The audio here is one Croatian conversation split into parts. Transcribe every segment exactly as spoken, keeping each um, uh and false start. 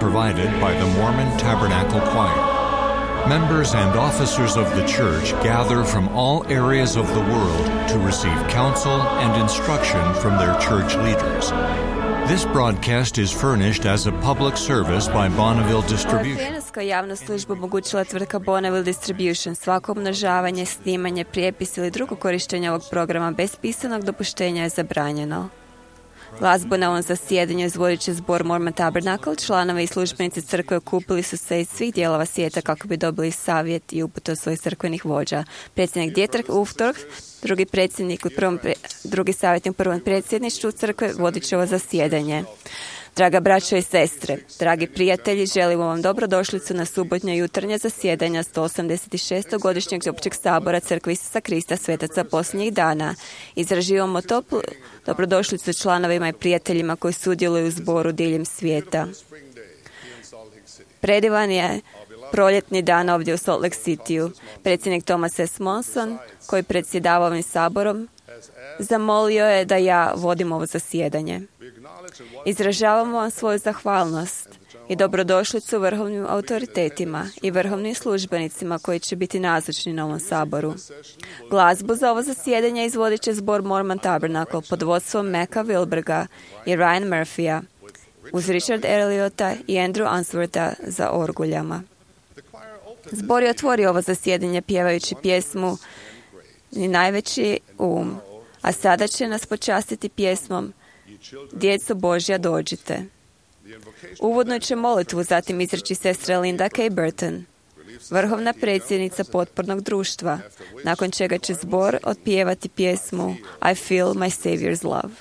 provided by the Mormon Tabernacle Choir. Members and officers of the church gather from all areas of the world to receive counsel and instruction from their church leaders. This broadcast is furnished as a public service by Bonneville Distribution. Prijenoska javna služba omogućila tvrtka Bonneville Distribution. Svako umnožavanje, snimanje, prijepis ili drugo korištenje ovog programa bez pisanog dopuštenja je zabranjeno. Glazbu na ovom zasjedanju izvodit će zbor Mormon Tabernacle. Članovi i službenici crkve okupili su se iz svih dijelova svijeta kako bi dobili savjet i upute od svojih crkvenih vođa. Predsjednik Dietrich Uchtdorf, drugi predsjednik u prvom pre, drugi savjetnik u prvom predsjedništvu crkve vodit će ovo zasjedanje. Draga braćo i sestre, dragi prijatelji, želimo vam dobrodošlicu na subotnje jutarnje zasjedanja sto osamdeset šestog godišnjeg općeg sabora Crkve Isusa Krista svetaca posljednjih dana. Izraživamo toplu dobrodošlicu članovima i prijateljima koji sudjeluju u zboru diljem svijeta. Predivan je proljetni dan ovdje u Salt Lake Cityu. Predsjednik Thomas S. Monson, koji predsjedava ovim saborom, zamolio je da ja vodim ovo zasjedanje. Izražavamo vam svoju zahvalnost i dobrodošlicu vrhovnim autoritetima i vrhovnim službenicima koji će biti nazočni na ovom saboru. Glazbu za ovo zasjedanje izvodit će zbor Mormon Tabernacle pod vodstvom Meka Wilberga i Ryan Murphya uz Richard Elliotta i Andrew Answortha za orguljama. Zbor je otvorio ovo zasjedanje pjevajući pjesmu Ni najveći um, a sada će nas počastiti pjesmom Djeco Božja dođite. Uvodno će molitvu zatim izreći sestra Linda K. Burton, vrhovna predsjednica potpornog društva, nakon čega će zbor otpjevati pjesmu I Feel My Savior's Love.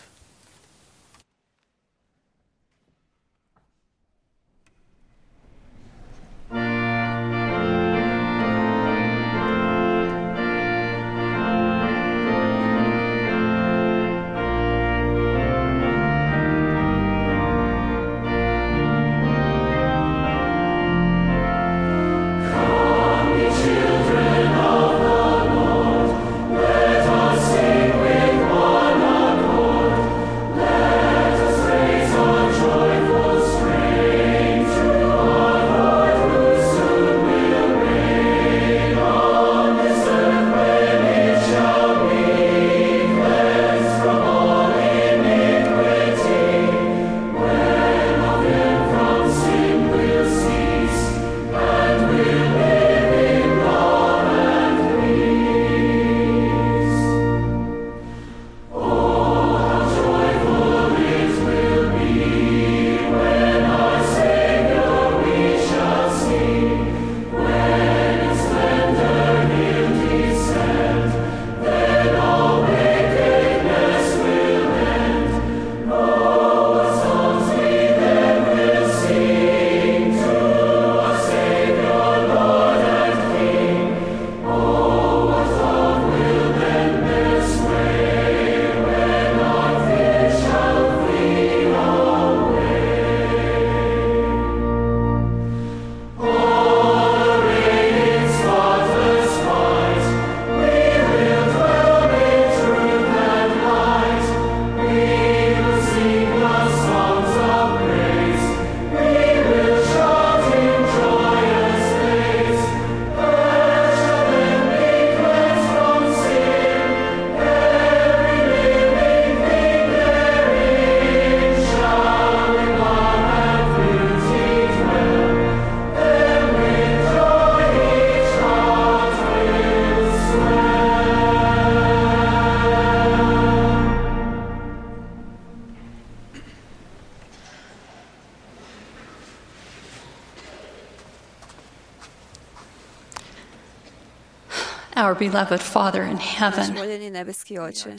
Our beloved Father in heaven, voljeni nebeski Oče,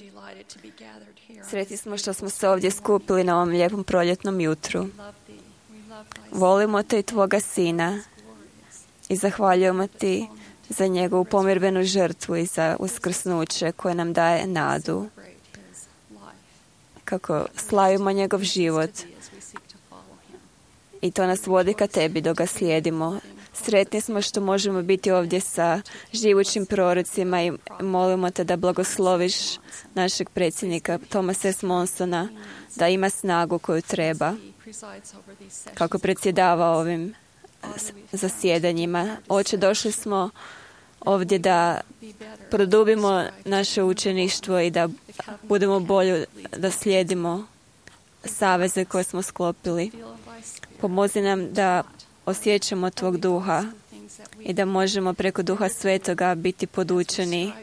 sretni smo što smo se ovdje skupili na ovom lijepom proljetnom jutru. Volimo te i tvoga Sina i zahvaljujemo ti za njegovu pomirbenu žrtvu i za uskrsnuće koje nam daje nadu. Kako slavimo njegov život i to nas vodi ka tebi dok ga slijedimo Sretni smo što možemo biti ovdje sa živućim prorocima i molimo te da blagosloviš našeg predsjednika Thomasa S. Monsona, da ima snagu koju treba kako predsjedava ovim zasjedanjima. Oče, došli smo ovdje da produbimo naše učeništvo i da budemo bolji, da slijedimo saveze koje smo sklopili. Pomozi nam da osjećamo tvog duha i da možemo preko duha svetoga biti podučeni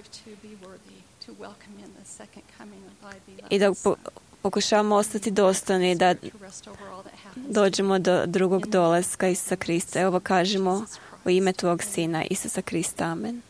i da po- pokušavamo ostati dostojni da dođemo do drugog dolaska Isusa Krista. Evo kažemo u ime tvog Sina Isusa Krista. Amen.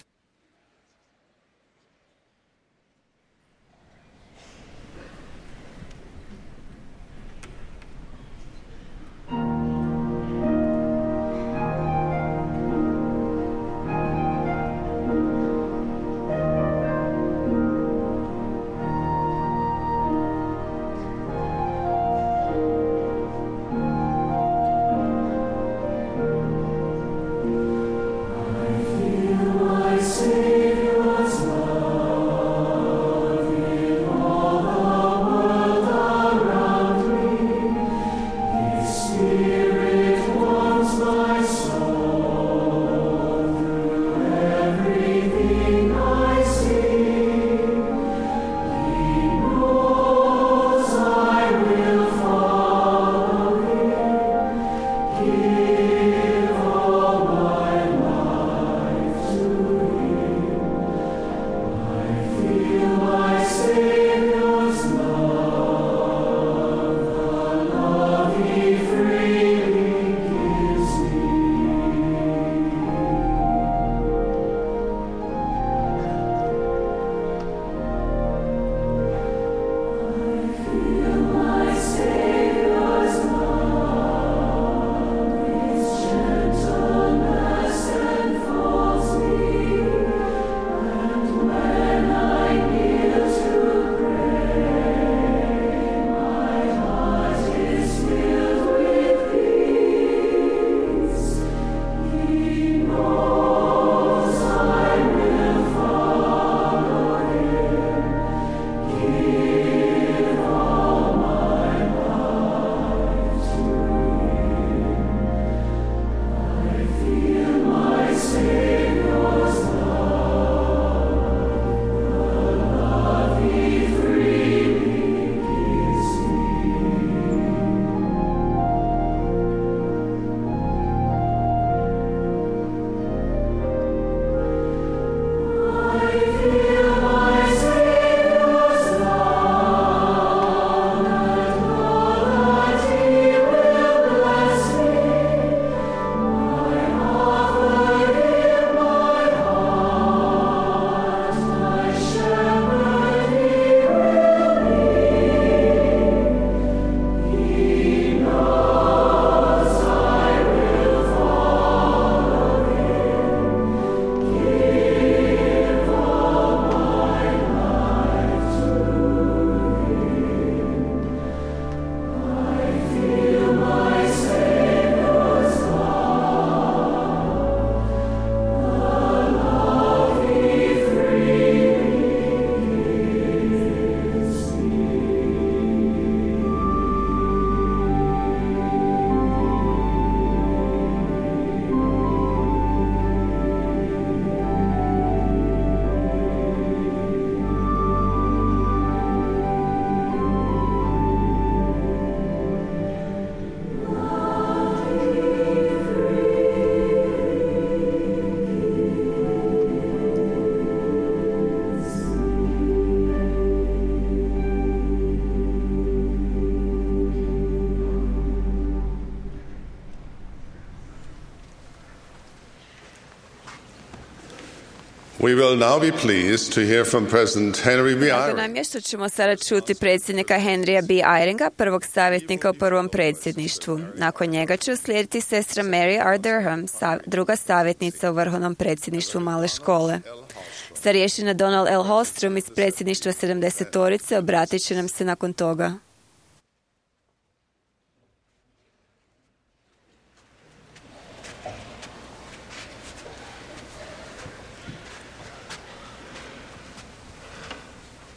We will now be pleased to hear from President Henry B. Drago Eyring. nam je što ćemo sada čuti predsjednika Henrya B. Eyringa, prvog savjetnika u prvom predsjedništvu. Nakon njega će uslijediti sestra Mary R. Durham, sa- druga savjetnica u vrhovnom predsjedništvu male škole. Starješina Donald L. Holstrom iz predsjedništva sedamdesetorice obratit će nam se nakon toga.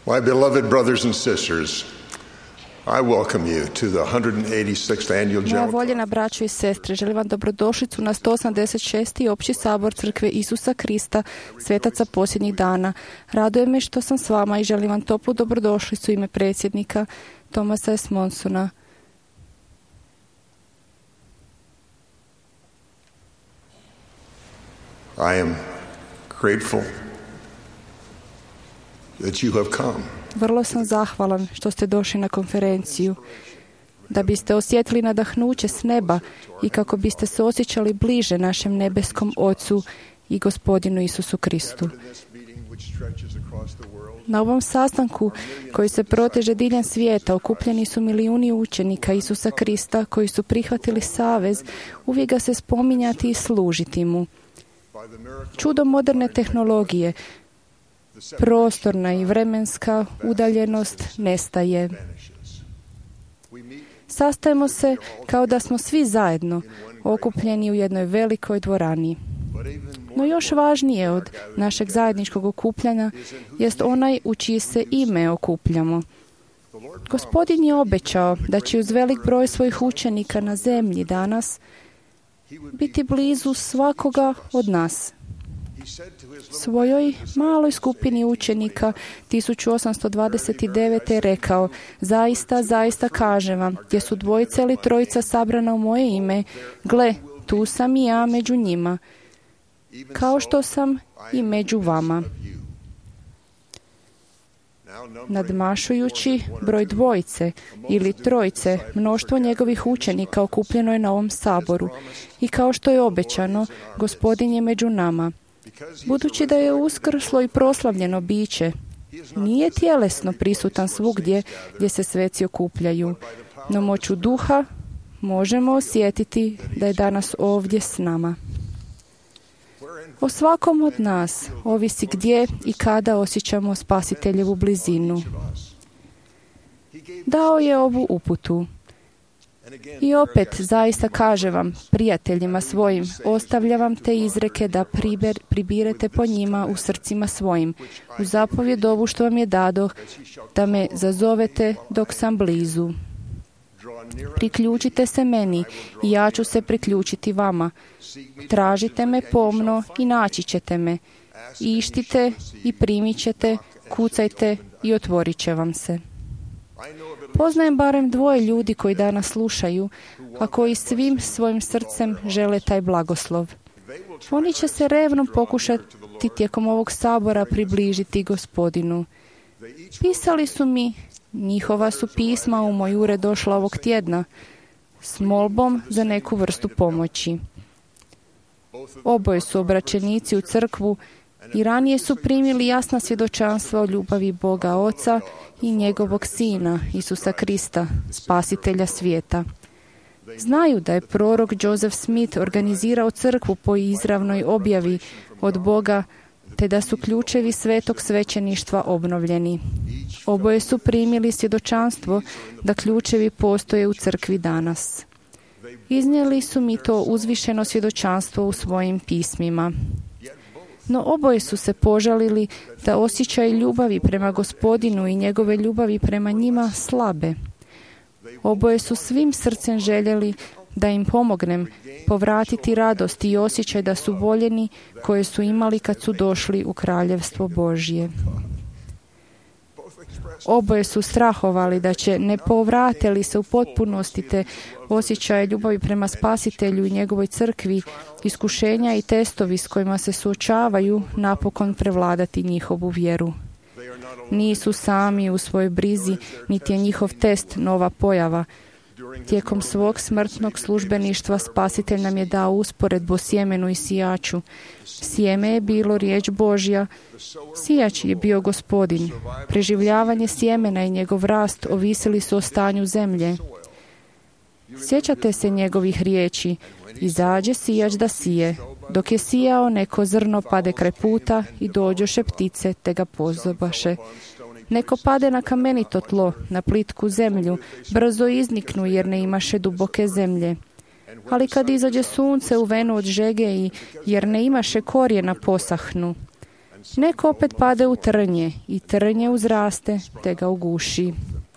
My beloved brothers and sisters, I welcome you to the one hundred eighty-sixth annual Moja General voljena braćo i sestre, želim vam dobrodošlicu na sto osamdeset šesti opći sabor Crkve Isusa Krista, svetaca posljednjih dana. Raduje me što sam s vama i želim vam toplu dobrodošlicu u ime predsjednika Thomasa S. Monsona. I am grateful that you have come. Vrlo sam zahvalan što ste došli na konferenciju, da biste osjetili nadahnuće s neba i kako biste se osjećali bliže našem nebeskom Ocu i Gospodinu Isusu Kristu. Na ovom sastanku koji se proteže diljem svijeta okupljeni su milijuni učenika Isusa Krista koji su prihvatili savez uvijek ga se spominjati i služiti mu. Čudo moderne tehnologije, prostorna i vremenska udaljenost nestaje. Sastajemo se kao da smo svi zajedno okupljeni u jednoj velikoj dvorani. No još važnije od našeg zajedničkog okupljanja jest onaj u čije se ime okupljamo. Gospodin je obećao da će uz velik broj svojih učenika na zemlji danas biti blizu svakoga od nas. Svojoj maloj skupini učenika tisuću osamsto dvadeset devet. je rekao: zaista, zaista kažem vam, gdje su dvojica ili trojica sabrana u moje ime, gle, tu sam i ja među njima, kao što sam i među vama. Nadmašujući broj dvojice ili trojice, mnoštvo njegovih učenika okupljeno je na ovom saboru i kao što je obećano, Gospodin je među nama. Budući da je uskrslo i proslavljeno biće, nije tjelesno prisutan svugdje gdje se sveci okupljaju, no moću duha možemo osjetiti da je danas ovdje s nama. O svakom od nas ovisi gdje i kada osjećamo Spasiteljevu blizinu. Dao je ovu uputu. I opet, zaista kaže vam, prijateljima svojim, ostavlja vam te izreke da priber, pribirete po njima u srcima svojim, u zapovjed ovu što vam je dadoh, da me zazovete dok sam blizu. Priključite se meni i ja ću se priključiti vama. Tražite me pomno i naći ćete me. Ištite i primit ćete, kucajte i otvorit će vam se. Poznajem barem dvoje ljudi koji danas slušaju, a koji svim svojim srcem žele taj blagoslov. Oni će se revno pokušati tijekom ovog sabora približiti Gospodinu. Pisali su mi, njihova su pisma u moj ured došla ovog tjedna, s molbom za neku vrstu pomoći. Oboje su obraćenici u crkvu i ranije su primili jasna svjedočanstva o ljubavi Boga Oca i njegovog Sina, Isusa Krista, Spasitelja svijeta. Znaju da je prorok Joseph Smith organizirao crkvu po izravnoj objavi od Boga, te da su ključevi svetog svećeništva obnovljeni. Oboje su primili svjedočanstvo da ključevi postoje u crkvi danas. Iznijeli su mi to uzvišeno svjedočanstvo u svojim pismima. No oboje su se požalili da osjećaj ljubavi prema Gospodinu i njegove ljubavi prema njima slabe. Oboje su svim srcem željeli da im pomognem povratiti radost i osjećaj da su voljeni koje su imali kad su došli u Kraljevstvo Božje. Oboje su strahovali da će, ne povrate li se u potpunosti te osjećaje ljubavi prema Spasitelju i njegovoj crkvi, iskušenja i testovi s kojima se suočavaju napokon prevladati njihovu vjeru. Nisu sami u svojoj brizi, niti je njihov test nova pojava. Tijekom svog smrtnog službeništva Spasitelj nam je dao usporedbu o sjemenu i sijaču. Sjeme je bilo riječ Božja, sijač je bio Gospodin. Preživljavanje sjemena i njegov rast ovisili su o stanju zemlje. Sjećate se njegovih riječi: izađe sijač da sije. Dok je sijao, neko zrno pade kraj puta i dođoše ptice te ga pozobaše. Neko pade na kamenito tlo, na plitku zemlju, brzo izniknu jer ne imaše duboke zemlje. Ali kad izađe sunce uveno od žege i jer ne imaše korijena posahnu. Neko opet pade u trnje i trnje uzraste te ga uguši.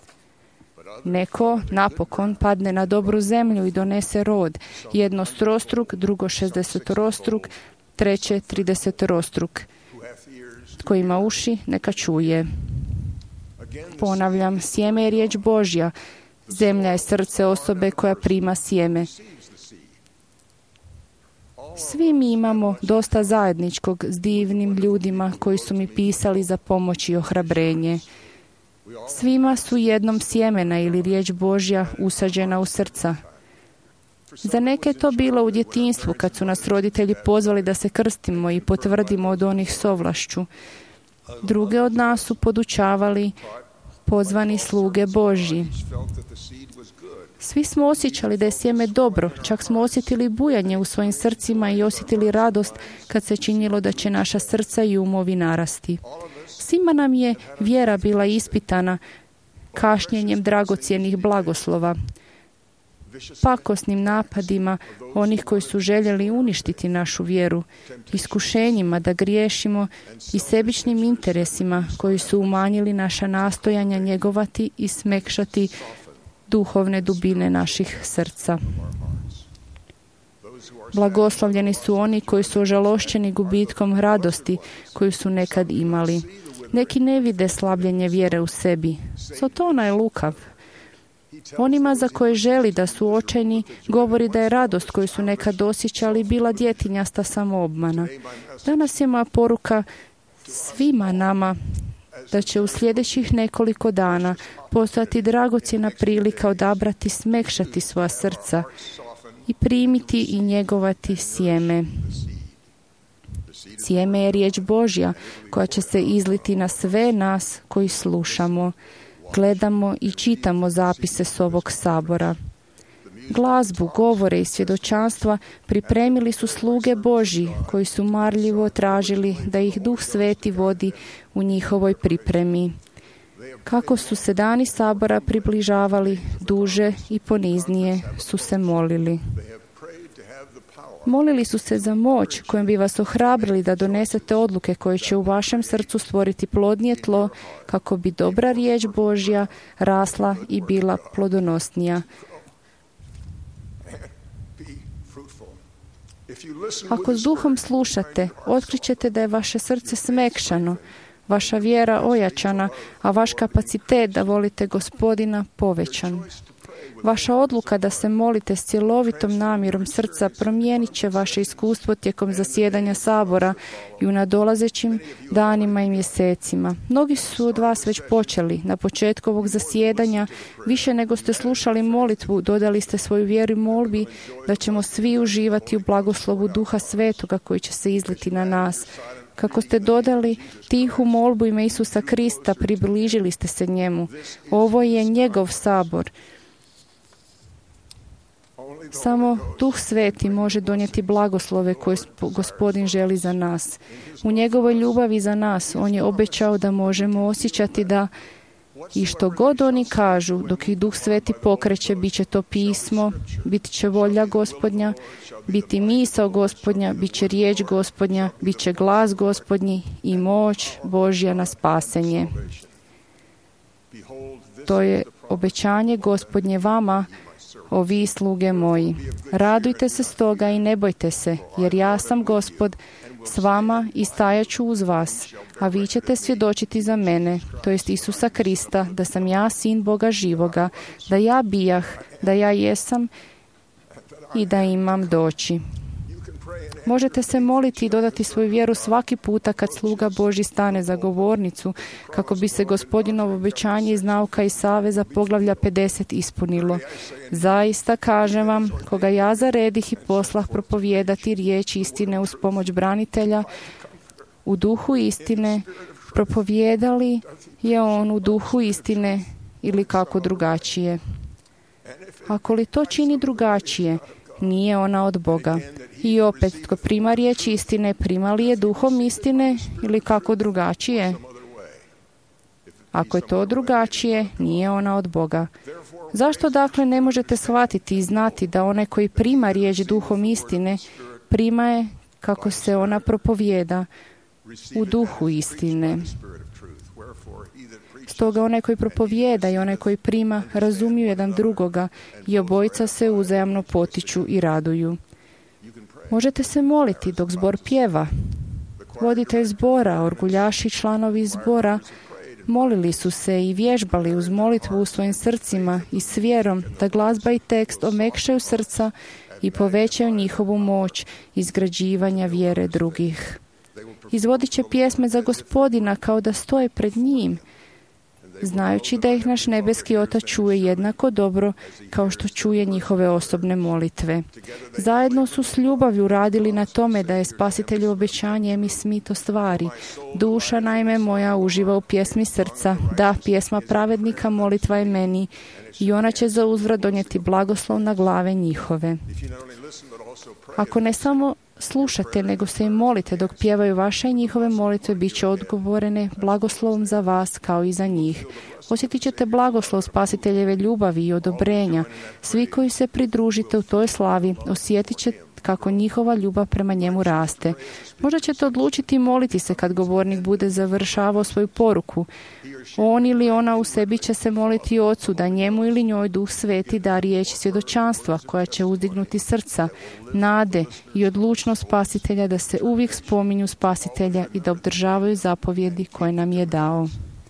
Neko napokon padne na dobru zemlju i donese rod, jedno strostruk, drugo šezdesetorostruk, treće tridesetorostruk. Tko ima uši, neka čuje. Ponavljam, sjeme je riječ Božja, zemlja je srce osobe koja prima sjeme. Svi mi imamo dosta zajedničkog s divnim ljudima koji su mi pisali za pomoć i ohrabrenje. Svima su jednom sjemena ili riječ Božja usađena u srca. Za neke je to bilo u djetinjstvu kad su nas roditelji pozvali da se krstimo i potvrdimo od onih s ovlašću. Druge od nas su podučavali pozvani sluge Božji. Svi smo osjećali da je sjeme dobro, čak smo osjetili bujanje u svojim srcima i osjetili radost kad se činilo da će naša srca i umovi narasti. Svima nam je vjera bila ispitana kašnjenjem dragocjenih blagoslova, pakosnim napadima onih koji su željeli uništiti našu vjeru, iskušenjima da griješimo i sebičnim interesima koji su umanjili naša nastojanja njegovati i smekšati duhovne dubine naših srca. Blagoslovljeni su oni koji su ožalošćeni gubitkom radosti koju su nekad imali. Neki ne vide slabljenje vjere u sebi. Sotona je lukav. Onima za koje želi da su očajni, govori da je radost koju su nekad osjećali bila djetinjasta samoobmana. Danas je moja poruka svima nama da će u sljedećih nekoliko dana postojati dragocjena prilika odabrati, smekšati svoja srca i primiti i njegovati sjeme. Sjeme je riječ Božja koja će se izliti na sve nas koji slušamo, gledamo i čitamo zapise s ovog sabora. Glazbu, govore i svjedočanstva pripremili su sluge Božji koji su marljivo tražili da ih Duh Sveti vodi u njihovoj pripremi. Kako su se dani sabora približavali, duže i poniznije su se molili. Molili su se za moć kojom bi vas ohrabrili da donesete odluke koje će u vašem srcu stvoriti plodnije tlo kako bi dobra riječ Božja rasla i bila plodonosnija. Ako s duhom slušate, otkrićete da je vaše srce smekšano, vaša vjera ojačana, a vaš kapacitet da volite Gospodina povećan. Vaša odluka da se molite s cjelovitom namjerom srca promijenit će vaše iskustvo tijekom zasjedanja sabora i u nadolazećim danima i mjesecima. Mnogi su od vas već počeli. Na početku ovog zasjedanja, više nego ste slušali molitvu, dodali ste svoju vjeru i molbi da ćemo svi uživati u blagoslovu Duha Svetoga koji će se izliti na nas. Kako ste dodali tihu molbu ime Isusa Krista, približili ste se njemu. Ovo je njegov sabor. Samo Duh Sveti može donijeti blagoslove koje Gospodin želi za nas. U njegovoj ljubavi za nas on je obećao da možemo osjećati da i što god oni kažu, dok ih Duh Sveti pokreće, bit će to pismo, bit će volja Gospodnja, biti misao Gospodnja, bit će riječ Gospodnja, bit će glas Gospodnji i moć Božja na spasenje. To je obećanje Gospodnje vama, o vi sluge moji. Radujte se stoga i ne bojte se, jer ja sam Gospod s vama i stajat ću uz vas, a vi ćete svjedočiti za mene, to jest Isusa Krista, da sam ja sin Boga živoga, da ja bijah, da ja jesam i da imam doći. Možete se moliti i dodati svoju vjeru svaki puta kad sluga Božji stane za govornicu, kako bi se Gospodinovo obećanje iz nauka i saveza poglavlja pedeset ispunilo. Zaista kažem vam, koga ja zaredih i poslah propovijedati riječ istine uz pomoć branitelja, u duhu istine, propovijedali je on u duhu istine ili kako drugačije. Ako li to čini drugačije, nije ona od Boga. I opet, tko prima riječ istine, prima li je duhom istine ili kako drugačije? Ako je to drugačije, nije ona od Boga. Zašto dakle ne možete shvatiti i znati da onaj koji prima riječ duhom istine, prima je kako se ona propovijeda, u duhu istine. Stoga onaj koji propovijeda i onaj koji prima razumiju jedan drugoga i obojica se uzajamno potiču i raduju. Možete se moliti dok zbor pjeva. Voditelj zbora, orguljaši, članovi zbora molili su se i vježbali uz molitvu u svojim srcima i s vjerom da glazba i tekst omekšaju srca i povećaju njihovu moć izgrađivanja vjere drugih. Izvodit će pjesme za Gospodina kao da stoje pred njim, znajući da ih naš nebeski Otac čuje jednako dobro kao što čuje njihove osobne molitve. Zajedno su s ljubavlju radili na tome da je Spasitelju obećanje Emi Smith ostvari. Duša naime moja uživa u pjesmi srca, da, pjesma pravednika molitva je meni i ona će za uzvrat donijeti blagoslov na glave njihove. Ako ne samo slušate, nego se im molite dok pjevaju vaše i njihove molitve, bit će odgovorene blagoslovom za vas kao i za njih. Osjetit ćete blagoslov Spasiteljeve ljubavi i odobrenja. Svi koji se pridružite u toj slavi osjetit će kako njihova ljubav prema njemu raste. Možda ćete odlučiti moliti se kad govornik bude završavao svoju poruku. On ili ona u sebi će se moliti Ocu da njemu ili njoj Duh Sveti da riječi svjedočanstva koja će uzdignuti srca, nade i odlučnost Spasitelja da se uvijek spominju Spasitelja i da obdržavaju zapovjedi koje nam je dao.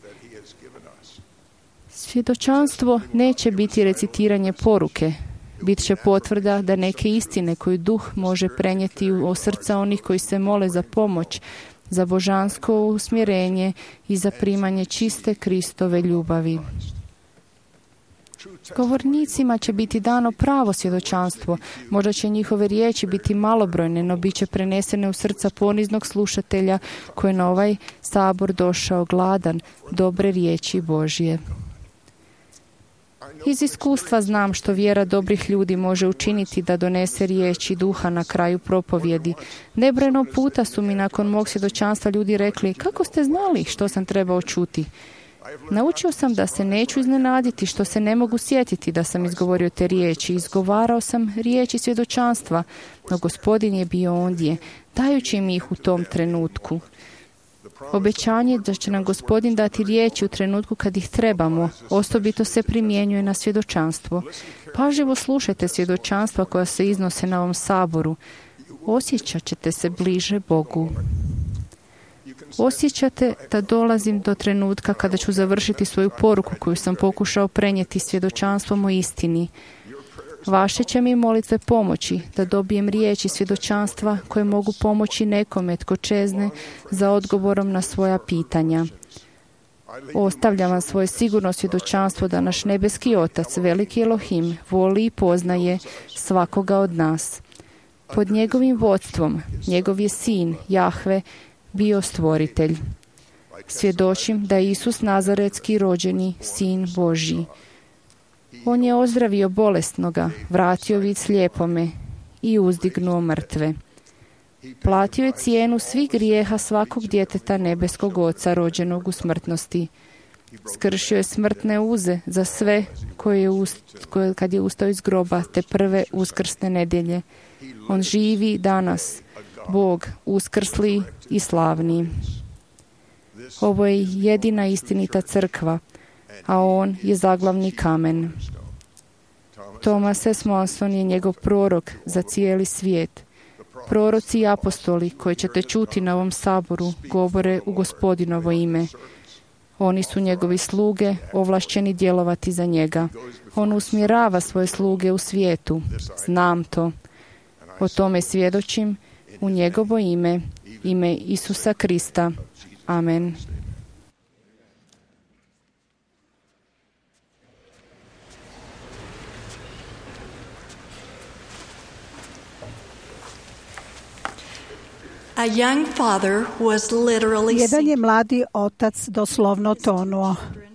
Svjedočanstvo neće biti recitiranje poruke. Bit će potvrda da neke istine koju Duh može prenijeti u srca onih koji se mole za pomoć, za božansko usmjerenje i za primanje čiste Kristove ljubavi. Govornicima će biti dano pravo svjedočanstvo. Možda će njihove riječi biti malobrojne, no bit će prenesene u srca poniznog slušatelja koji je na ovaj sabor došao gladan dobre riječi Božje. Iz iskustva znam što vjera dobrih ljudi može učiniti da donese riječi Duha na kraju propovjedi. Nebrojeno puta su mi nakon mog svjedočanstva ljudi rekli: kako ste znali što sam trebao čuti? Naučio sam da se neću iznenaditi što se ne mogu sjetiti da sam izgovorio te riječi. Izgovarao sam riječi svjedočanstva, no Gospodin je bio ondje, dajući mi ih u tom trenutku. Obećanje da će nam Gospodin dati riječi u trenutku kad ih trebamo, osobito se primjenjuje na svjedočanstvo. Pažljivo slušajte svjedočanstva koja se iznose na ovom saboru. Osjećat ćete se bliže Bogu. Osjećate da dolazim do trenutka kada ću završiti svoju poruku koju sam pokušao prenijeti svjedočanstvom o istini. Vaše će mi molitve pomoći da dobijem riječi svjedočanstva koje mogu pomoći nekome tko čezne za odgovorom na svoja pitanja. Ostavljam vam svoje sigurno svjedočanstvo da naš nebeski Otac, veliki Elohim, voli i poznaje svakoga od nas. Pod njegovim vodstvom, njegov je sin, Jahve, bio stvoritelj. Svjedočim da je Isus Nazaretski rođeni sin Božji. On je ozdravio bolesnoga, vratio vid slijepome i uzdignuo mrtve. Platio je cijenu svih grijeha svakog djeteta nebeskog Oca rođenog u smrtnosti. Skršio je smrtne uze za sve koje je ust, koje, kad je ustao iz groba te prve uskrsne nedjelje. On živi danas, Bog uskrsli i slavni. Ovo je jedina istinita crkva, a on je zaglavni kamen. Thomas S. Monson je njegov prorok za cijeli svijet. Proroci i apostoli koji ćete čuti na ovom saboru govore u Gospodinovo ime. Oni su njegovi sluge, ovlašćeni djelovati za njega. On usmjerava svoje sluge u svijetu. Znam to. O tome svjedočim u njegovo ime, ime Isusa Krista. Amen. A young father was literally Jedan je mladi otac doslovno tonuo.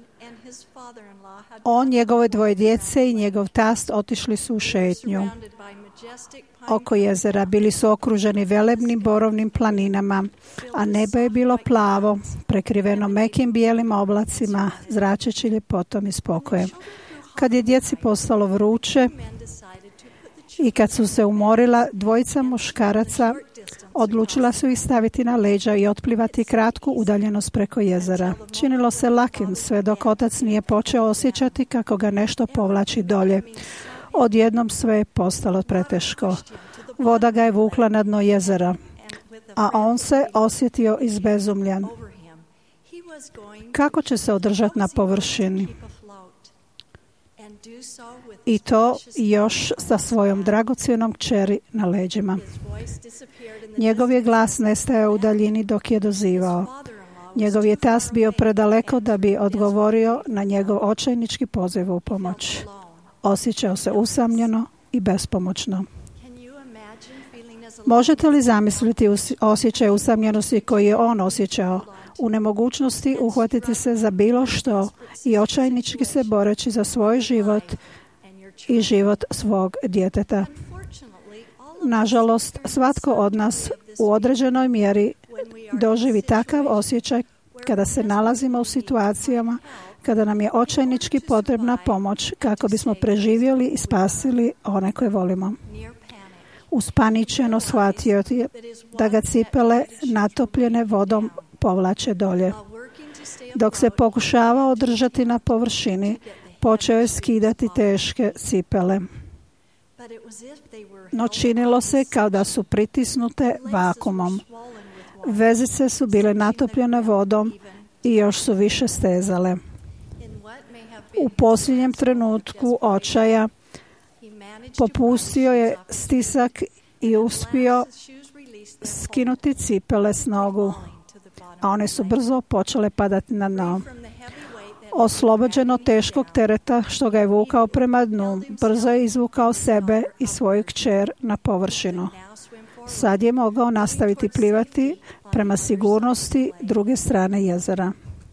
On, njegove dvoje djece i njegov tast otišli su u šetnju. Oko jezera bili su okruženi velebnim borovnim planinama, a nebo je bilo plavo, prekriveno mekim bijelim oblacima, zračeći ljepotom i spokojem. Kad je djeci postalo vruće i kad su se umorila, dvojica muškaraca Odlučila su ih staviti na leđa i otplivati kratku udaljenost preko jezera. Činilo se lakim sve dok otac nije počeo osjećati kako ga nešto povlači dolje. Odjednom sve je postalo preteško. Voda ga je vukla na dno jezera, a on se osjetio izbezumljen. Kako će se održati na površini? I to još sa svojom dragocjenom kćeri na leđima. Njegov je glas nestajao u daljini dok je dozivao. Njegov je tas bio predaleko da bi odgovorio na njegov očajnički poziv u pomoć. Osjećao se usamljeno i bespomoćno. Možete li zamisliti osjećaj usamljenosti koji je on osjećao, u nemogućnosti uhvatiti se za bilo što i očajnički se boreći za svoj život i život svog djeteta? Nažalost, svatko od nas u određenoj mjeri doživi takav osjećaj kada se nalazimo u situacijama kada nam je očajnički potrebna pomoć kako bismo preživjeli i spasili one koje volimo. Uspaničeno shvatio je da ga cipele natopljene vodom povlače dolje. Dok se pokušavao održati na površini, počeo je skidati teške cipele. No činilo se kao da su pritisnute vakumom. Vezice su bile natopljene vodom i još su više stezale. U posljednjem trenutku očaja popustio je stisak i uspio skinuti cipele s nogu, a one su brzo počele padati na dno. Oslobođeno teškog tereta što ga je vukao prema dnu, brzo je izvukao sebe i svoju kćer na površinu. Sad je mogao nastaviti plivati prema sigurnosti druge strane jezera.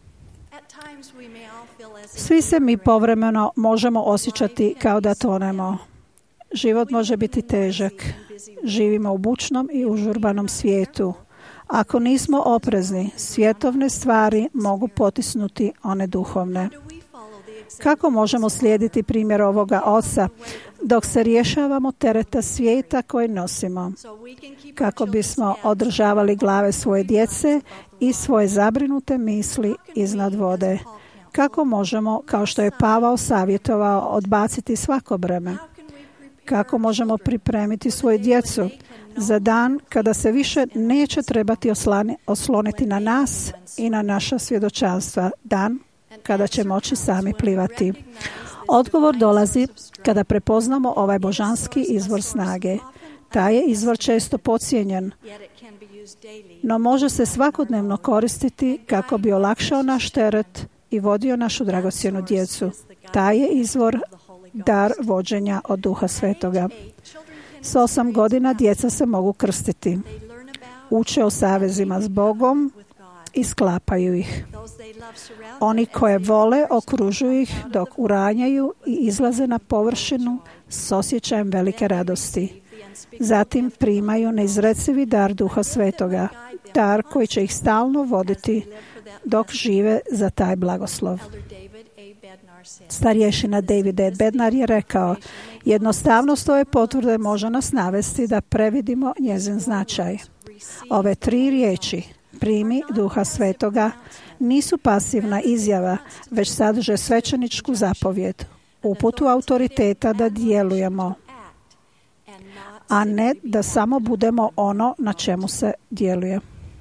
Svi se mi povremeno možemo osjećati kao da tonemo. Život može biti težak. Živimo u bučnom i užurbanom svijetu. Ako nismo oprezni, svjetovne stvari mogu potisnuti one duhovne. Kako možemo slijediti primjer ovoga oca dok se rješavamo tereta svijeta koji nosimo? Kako bismo održavali glave svoje djece i svoje zabrinute misli iznad vode? Kako možemo, kao što je Pavao savjetovao, odbaciti svako breme? Kako možemo pripremiti svoju djecu za dan kada se više neće trebati oslani, osloniti na nas i na naša svjedočanstva, dan kada će moći sami plivati? Odgovor dolazi kada prepoznamo ovaj božanski izvor snage. Taj je izvor često podcijenjen, no može se svakodnevno koristiti kako bi olakšao naš teret i vodio našu dragocjenu djecu. Taj je izvor dar vođenja od Duha Svetoga. S osam godina djeca se mogu krstiti. Uče o savezima s Bogom i sklapaju ih. Oni koje vole okružuju ih dok uranjaju i izlaze na površinu s osjećajem velike radosti. Zatim primaju neizrecivi dar Duha Svetoga, dar koji će ih stalno voditi dok žive za taj blagoslov. Starješina David E. Bednar je rekao: jednostavnost ove potvrde može nas navesti da previdimo njezin značaj. Ove tri riječi, primi Duha Svetoga, nisu pasivna izjava, već sadrže svećeničku zapovjed, uputu autoriteta da djelujemo, a ne da samo budemo ono na čemu se djeluje.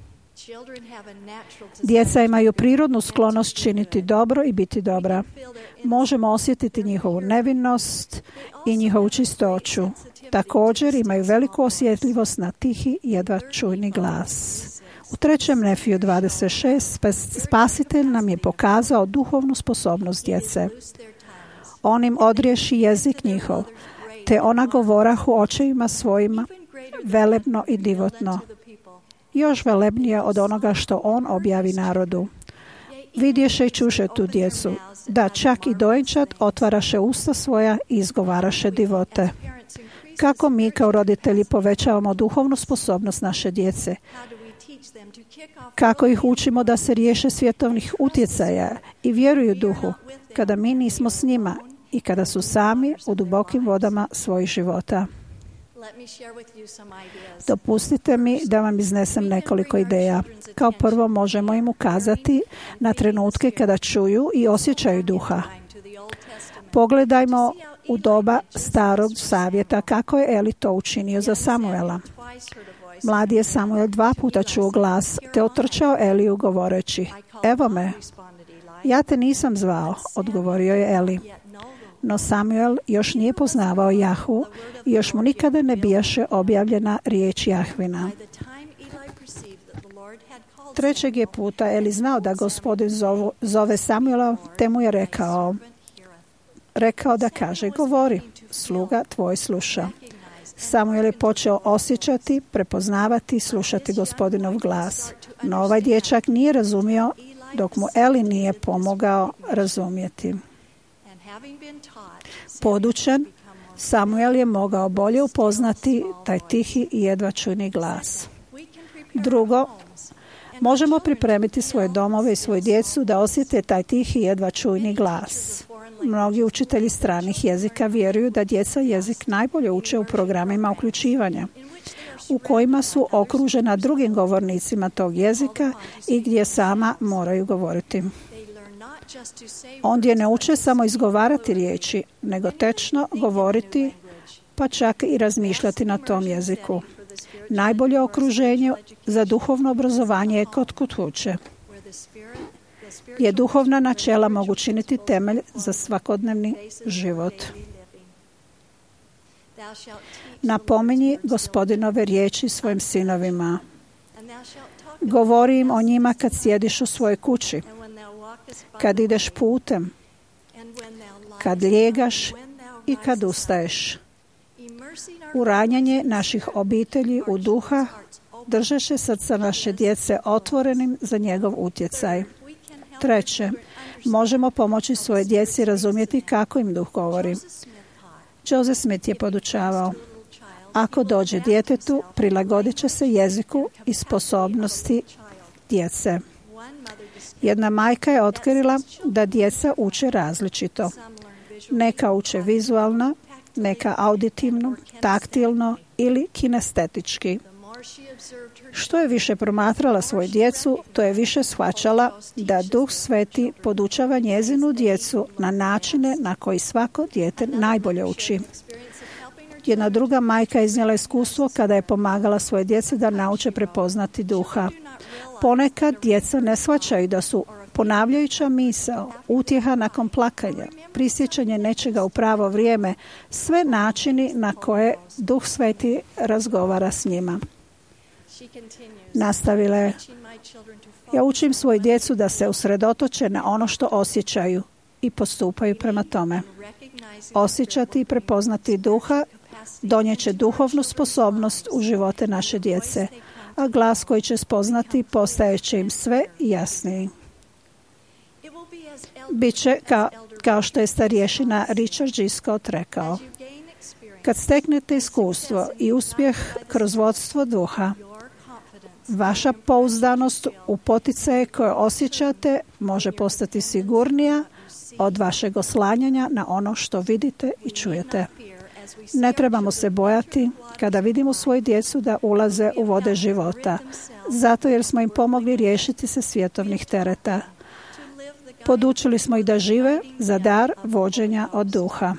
Djeca imaju prirodnu sklonost činiti dobro i biti dobra. Možemo osjetiti njihovu nevinnost i njihovu čistoću. Također imaju veliku osjetljivost na tihi, jedva čujni glas. U trećem Nefiju dvadeset šest Spasitelj nam je pokazao duhovnu sposobnost djece. On im odriješi jezik njihov, te ona govorahu očevima svojima velebno i divotno. Još velebnije od onoga što on objavi narodu. Vidješe i čuše tu djecu, da čak i dojenčad otvaraše usta svoja i izgovaraše divote. Kako mi kao roditelji povećavamo duhovnu sposobnost naše djece? Kako ih učimo da se riješe svjetovnih utjecaja i vjeruju duhu, kada mi nismo s njima i kada su sami u dubokim vodama svojih života? Dopustite mi da vam iznesem nekoliko ideja. Kao prvo možemo im ukazati na trenutke kada čuju i osjećaju duha. Pogledajmo u doba Starog zavjeta kako je Eli to učinio za Samuela. Mladi je Samuel dva puta čuo glas te otrčao Eliju govoreći: "Evo me." "Ja te nisam zvao," odgovorio je Eli. No Samuel još nije poznavao Jahvu i još mu nikada ne bijaše objavljena riječ Jahvina. Trećeg je puta Eli znao da Gospodin zovu, zove Samuela, te mu je rekao, rekao da kaže: "Govori, sluga tvoj sluša." Samuel je počeo osjećati, prepoznavati i slušati Gospodinov glas. No ovaj dječak nije razumio dok mu Eli nije pomogao razumjeti. Podučen, Samuel je mogao bolje upoznati taj tihi i jedva čujni glas. Drugo, možemo pripremiti svoje domove i svoju djecu da osjete taj tihi i jedva čujni glas. Mnogi učitelji stranih jezika vjeruju da djeca jezik najbolje uče u programima uključivanja, u kojima su okružena drugim govornicima tog jezika i gdje sama moraju govoriti. Ondje ne uče samo izgovarati riječi, nego tečno govoriti, pa čak i razmišljati na tom jeziku. Najbolje okruženje za duhovno obrazovanje je kod kuće, gdje duhovna načela mogu činiti temelj za svakodnevni život. Napominji Gospodinove riječi svojim sinovima. Govori im o njima kad sjediš u svojoj kući, kad ideš putem, kad lijegaš i kad ustaješ. Uranjanje naših obitelji u duha držeše srca naše djece otvorenim za njegov utjecaj. Treće, možemo pomoći svoje djeci razumjeti kako im duh govori. Joseph Smith je podučavao: ako dođe djetetu, prilagodit će se jeziku i sposobnosti djece. Jedna majka je otkrila da djeca uče različito. Neka uče vizualno, neka auditivno, taktilno ili kinestetički. Što je više promatrala svoju djecu, to je više shvaćala da Duh Sveti podučava njezinu djecu na načine na koji svako dijete najbolje uči. Jedna druga majka je iznijela iskustvo kada je pomagala svoje djece da nauče prepoznati duha. Ponekad djeca ne shvaćaju da su ponavljajuća misao, utjeha nakon plakanja, prisjećanje nečega u pravo vrijeme, sve načini na koje Duh Sveti razgovara s njima. Nastavila je: ja učim svoju djecu da se usredotoče na ono što osjećaju i postupaju prema tome. Osjećati i prepoznati duha donijeće duhovnu sposobnost u živote naše djece, a glas koji će spoznati postajeće im sve jasniji. Biće ka, kao što je starješina Richard G. Scott rekao: kad steknete iskustvo i uspjeh kroz vodstvo duha, vaša pouzdanost u poticaje koje osjećate može postati sigurnija od vašeg oslanjanja na ono što vidite i čujete. Ne trebamo se bojati kada vidimo svoju djecu da ulaze u vode života, zato jer smo im pomogli riješiti se svjetovnih tereta. Podučili smo ih da žive za dar vođenja od duha.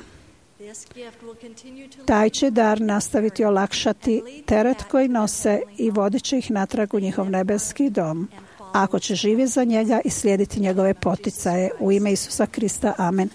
Taj će dar nastaviti olakšati teret koji nose i vodit će ih natrag u njihov nebeski dom, ako će živjeti za njega i slijediti njegove poticaje. U ime Isusa Krista. Amen.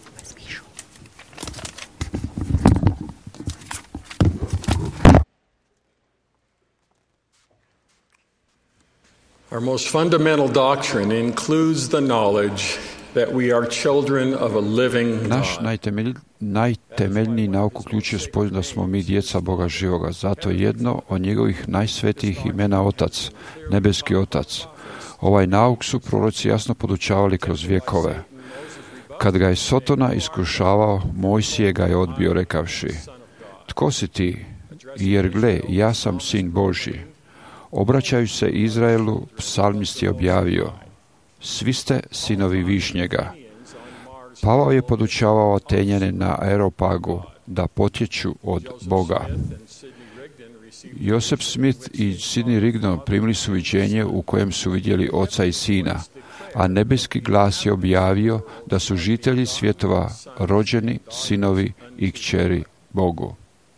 Our most fundamental doctrine includes the knowledge that we are children of a living God. Naš najtemelj, najtemeljniji nauk uključuje spoznaju da smo mi djeca Boga živoga. Zato jedno od njegovih najsvetijih imena Otac, nebeski Otac. Ovaj nauk su proroci jasno podučavali kroz vjekove. Kad ga je Sotona iskušavao, Mojsije ga je odbio rekavši: tko si ti? Jer gle, ja sam sin Božji. Obraćajući se Izraelu, psalmist je objavio: svi ste sinovi Višnjega. Pavao je podučavao Atenjane na Areopagu da potječu od Boga. Joseph Smith i Sidney Rigdon primili su viđenje u kojem su vidjeli oca i sina, a nebeski glas je objavio da su žitelji svjetova rođeni sinovi i kćeri Bogu.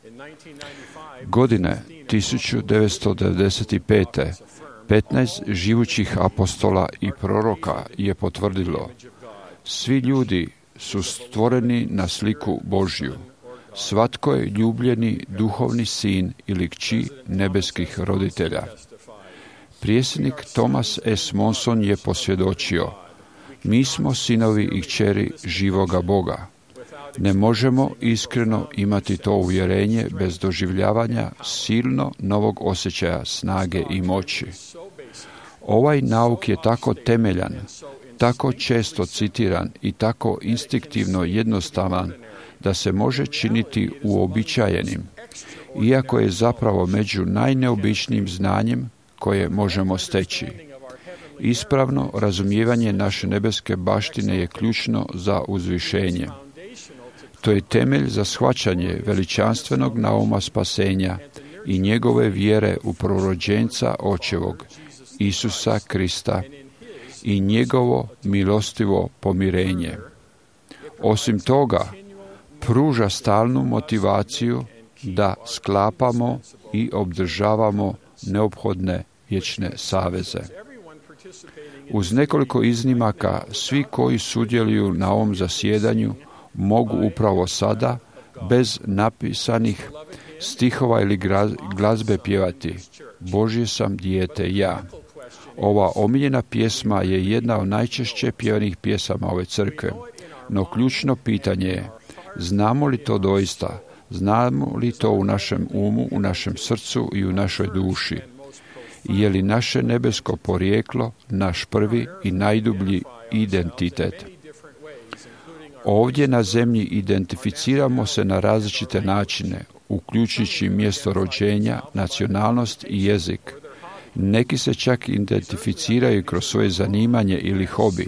Godine tisuću devetsto devedeset pet. petnaest živućih apostola i proroka je potvrdilo: svi ljudi su stvoreni na sliku Božju. Svatko je ljubljeni duhovni sin ili kći nebeskih roditelja. Prijesnik Thomas S. Monson je posvjedočio: mi smo sinovi i kćeri živoga Boga. Ne možemo iskreno imati to uvjerenje bez doživljavanja silno novog osjećaja snage i moći. Ovaj nauk je tako temeljan, tako često citiran i tako instinktivno jednostavan da se može činiti uobičajenim, iako je zapravo među najneobičnijim znanjem koje možemo steći. Ispravno razumijevanje naše nebeske baštine je ključno za uzvišenje. To je temelj za shvaćanje veličanstvenog nauma spasenja i njegove vjere u prorođenca Očevog, Isusa Krista, i njegovo milostivo pomirenje. Osim toga, pruža stalnu motivaciju da sklapamo i obdržavamo neophodne vječne saveze. Uz nekoliko iznimaka, svi koji sudjeluju na ovom zasjedanju mogu upravo sada, bez napisanih stihova ili glazbe, pjevati: Božje sam dijete ja. Ova omiljena pjesma je jedna od najčešće pjevanih pjesama ove crkve. No ključno pitanje je: znamo li to doista? Znamo li to u našem umu, u našem srcu i u našoj duši? Je li naše nebesko porijeklo naš prvi i najdublji identitet? Ovdje na zemlji identificiramo se na različite načine, uključujući mjesto rođenja, nacionalnost i jezik. Neki se čak identificiraju kroz svoje zanimanje ili hobi.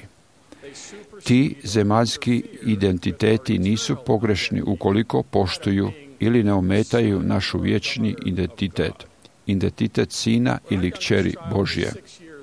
Ti zemaljski identiteti nisu pogrešni ukoliko poštuju ili ne ometaju naš vječni identitet, identitet sina ili kćeri Božje.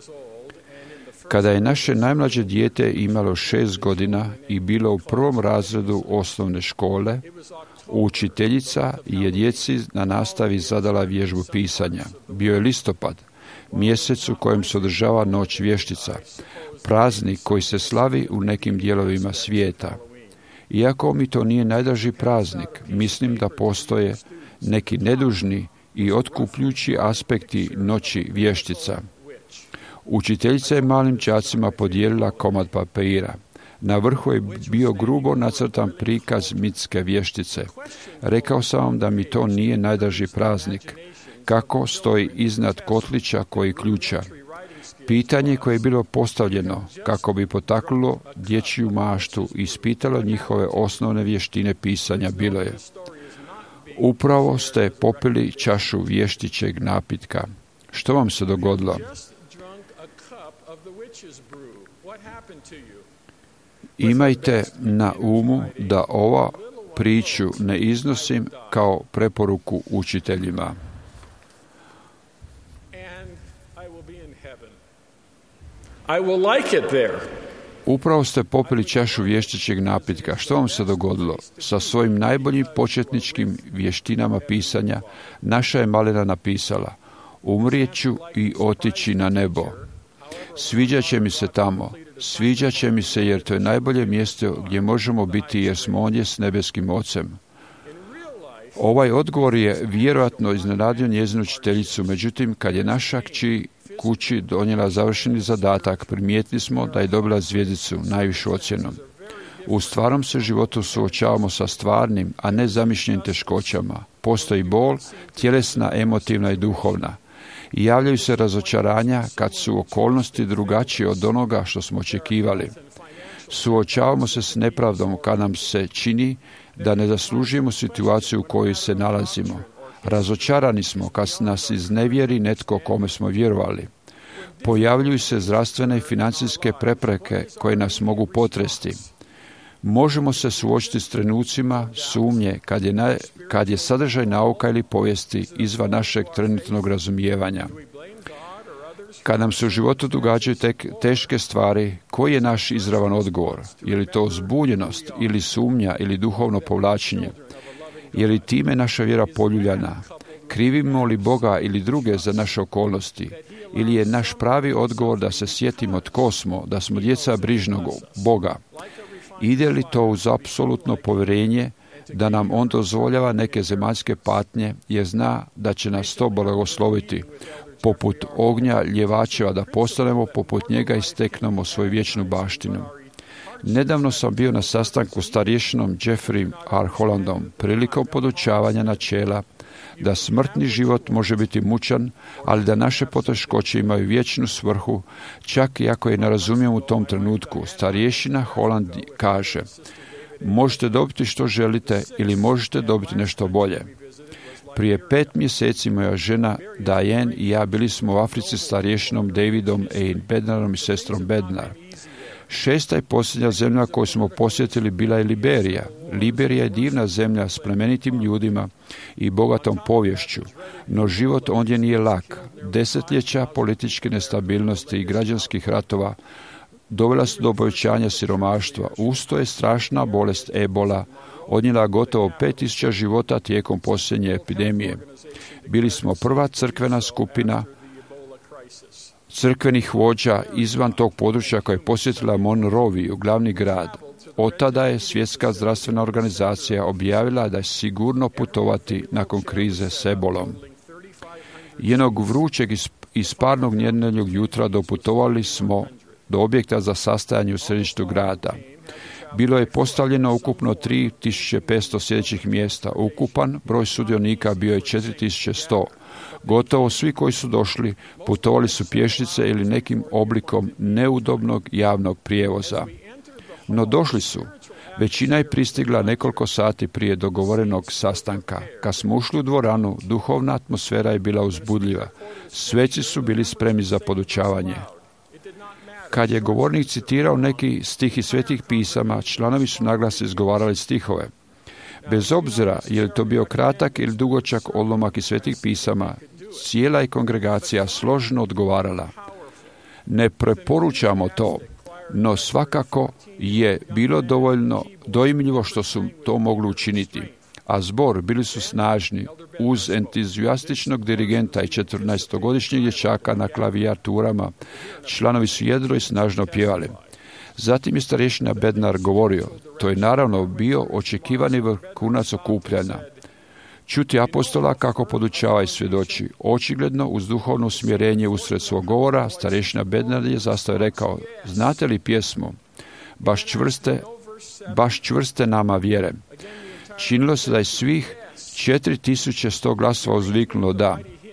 Kada je naše najmlađe dijete imalo šest godina i bilo u prvom razredu osnovne škole, učiteljica je djeci na nastavi zadala vježbu pisanja. Bio je listopad, mjesec u kojem se održava noć vještica, praznik koji se slavi u nekim dijelovima svijeta. Iako mi to nije najdraži praznik, mislim da postoje neki nedužni i otkupljujući aspekti noći vještica. Učiteljica je malim đacima podijelila komad papira. Na vrhu je bio grubo nacrtan prikaz mitske vještice. Rekao sam vam da mi to nije najdraži praznik. Kako stoji iznad kotlića koji ključa. Pitanje koje je bilo postavljeno kako bi potaknulo dječju maštu i ispitalo njihove osnovne vještine pisanja bilo je: upravo ste popili čašu vještićeg napitka. Što vam se dogodilo? Imajte na umu da ova priču ne iznosim kao preporuku učiteljima. I will like it there. Upravo ste popili čašu vještićeg napitka. Što vam se dogodilo? Sa svojim najboljim početničkim vještinama pisanja, naša je malena napisala: umrijet ću i otići na nebo. Sviđat će mi se tamo. Sviđat će mi se jer to je najbolje mjesto gdje možemo biti jer smo ondje s nebeskim Ocem. Ovaj odgovor je vjerojatno iznenadio njezinu učiteljicu, međutim, kad je naša kći kući donijela završeni zadatak, primijetili smo da je dobila zvjezdicu, najvišu ocjenu. U stvarnom se životu suočavamo sa stvarnim, a ne zamišljenim teškoćama. Postoji bol, tjelesna, emotivna i duhovna. I javljaju se razočaranja kad su okolnosti drugačije od onoga što smo očekivali. Suočavamo se s nepravdom kad nam se čini da ne zaslužujemo situaciju u kojoj se nalazimo. Razočarani smo kad nas iznevjeri netko kome smo vjerovali. Pojavljuju se zdravstvene i financijske prepreke koje nas mogu potresti. Možemo se suočiti s trenucima sumnje kad je, na, kad je sadržaj nauka ili povijesti izvan našeg trenutnog razumijevanja. Kad nam se u životu događaju tek, teške stvari, koji je naš izravan odgovor? Je li to zbunjenost ili sumnja ili duhovno povlačenje? Je li time naša vjera poljuljana? Krivimo li Boga ili druge za naše okolnosti? Ili je naš pravi odgovor da se sjetimo tko smo, da smo djeca brižnog Boga? Ide li to uz apsolutno povjerenje da nam On dozvoljava neke zemaljske patnje jer zna da će nas to blagosloviti, poput ognja ljevačeva, da postanemo poput njega i steknemo svoju vječnu baštinu? Nedavno sam bio na sastanku s starješinom Jeffrey R. Hollandom prilikom podučavanja načela da smrtni život može biti mučan, ali da naše poteškoće imaju vječnu svrhu, čak i ako je ne razumijem u tom trenutku. Starješina Holland kaže: možete dobiti što želite ili možete dobiti nešto bolje. Prije pet mjeseci moja žena Diane i ja bili smo u Africi s starješinom Davidom A. Bednarom i sestrom Bednar. Šesta i posljednja zemlja koju smo posjetili bila je Liberija. Liberija je divna zemlja s plemenitim ljudima i bogatom poviješću, no život ondje nije lak. Desetljeća političke nestabilnosti i građanskih ratova dovela su do povećanja siromaštva. Usto je strašna bolest ebola odnijela gotovo pet tisuća života tijekom posljednje epidemije. Bili smo prva crkvena skupina crkvenih vođa izvan tog područja koja je posjetila Monroviju, glavni grad. Od tada je Svjetska zdravstvena organizacija objavila da je sigurno putovati nakon krize s ebolom. Jednog vrućeg i sparnog nedjeljnog jutra doputovali smo do objekta za sastajanje u središtu grada. Bilo je postavljeno ukupno tri tisuće petsto sjedećih mjesta. Ukupan broj sudionika bio je četiri tisuće sto. Gotovo svi koji su došli putovali su pješice ili nekim oblikom neudobnog javnog prijevoza. No došli su. Većina je pristigla nekoliko sati prije dogovorenog sastanka. Kad smo ušli u dvoranu, duhovna atmosfera je bila uzbudljiva. Sveci su bili spremni za podučavanje. Kad je govornik citirao neki stih iz svetih pisama, članovi su naglas izgovarali stihove. Bez obzira je li to bio kratak ili dugočak odlomak iz svetih pisama, cijela je kongregacija složno odgovarala. Ne preporučamo to, no svakako je bilo dovoljno dojmljivo što su to mogli učiniti. A zbor bili su snažni, uz entuzijastičnog dirigenta i četrnaestogodišnjeg dječaka na klavijaturama. Članovi su jedro i snažno pjevali. Zatim je starješina Bednar govorio: to je naravno bio očekivani vrhunac okupljanja. Čuti apostola kako podučava i svjedoči. Očigledno uz duhovno usmjerenje usred svog govora, starješina Bednar je zastao i rekao: znate li pjesmu? Baš čvrste, baš čvrste nama vjere. Činilo se da je svih četiri tisuće sto glasova uzviknulo da.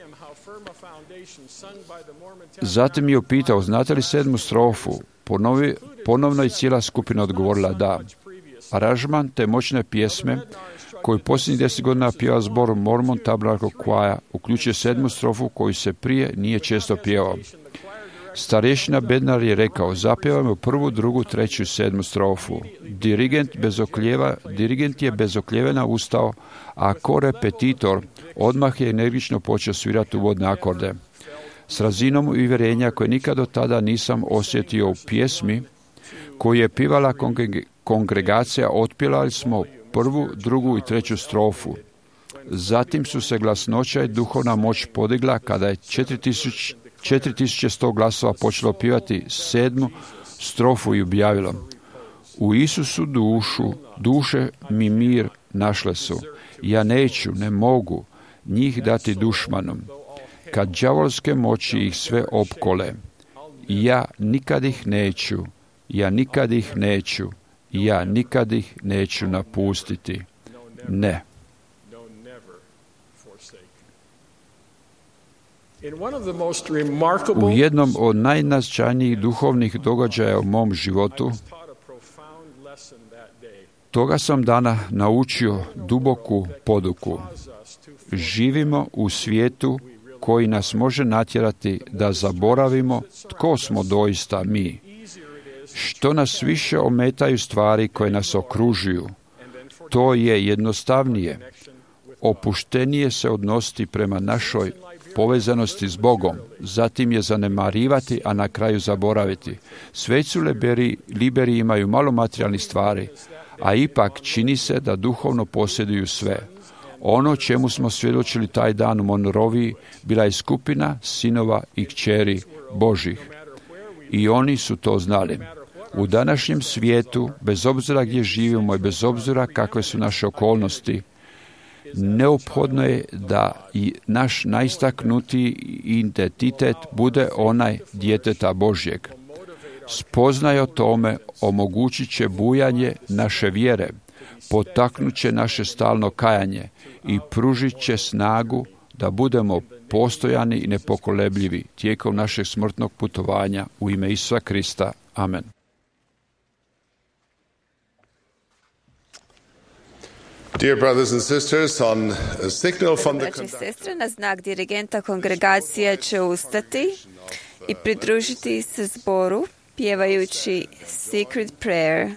Zatim je upitao: znate li sedmu strofu? Ponovi, ponovno je cijela skupina odgovorila da. Aranžman te moćne pjesme koju posljednjih deset godina pjeva zbor Mormon Tabernacle Choir uključuje sedmu strofu koju se prije nije često pjevao. Starješina Bednar je rekao: zapjevajmo prvu, drugu, treću i sedmu strofu. Dirigent, bez okljeva, dirigent je bez okljevena ustao, a korepetitor odmah je energično počeo svirati uvodne akorde. S razinom uvjerenja koje nikad do tada nisam osjetio u pjesmi koju je pjevala kongregacija, otpjevali smo prvu, drugu i treću strofu. Zatim su se glasnoća i duhovna moć podigla kada je četiri tisuće sto glasova počelo pjevati sedmu strofu i objavilo: u Isusu dušu, duše mi mir našle su. Ja neću, ne mogu njih dati dušmanom. Kad đavolske moći ih sve opkole, ja nikad ih neću, ja nikad ih neću, ja nikad ih neću napustiti. Ne. U jednom od najznačajnijih duhovnih događaja u mom životu, toga sam dana naučio duboku poduku. Živimo u svijetu koji nas može natjerati da zaboravimo tko smo doista mi. Što nas više ometaju stvari koje nas okružuju, to je jednostavnije, opuštenije se odnositi prema našoj povezanosti s Bogom, zatim je zanemarivati, a na kraju zaboraviti. Sveću liberi, liberi imaju malo materijalnih stvari, a ipak čini se da duhovno posjeduju sve. Ono čemu smo svjedočili taj dan u Monroviji bila je skupina sinova i kćeri Božih. I oni su to znali. U današnjem svijetu, bez obzira gdje živimo i bez obzira kakve su naše okolnosti, neophodno je da i naš najistaknutiji identitet bude onaj djeteta Božjeg. Spoznaje o tome omogućit će bujanje naše vjere, potaknut će naše stalno kajanje i pružit će snagu da budemo postojani i nepokolebljivi tijekom našeg smrtnog putovanja u ime Isusa Krista. Amen. Dear brothers and sisters, on a signal from the Braći i sestre, na znak dirigenta kongregacija će ustati i pridružiti se zboru pjevajući Secret Prayer.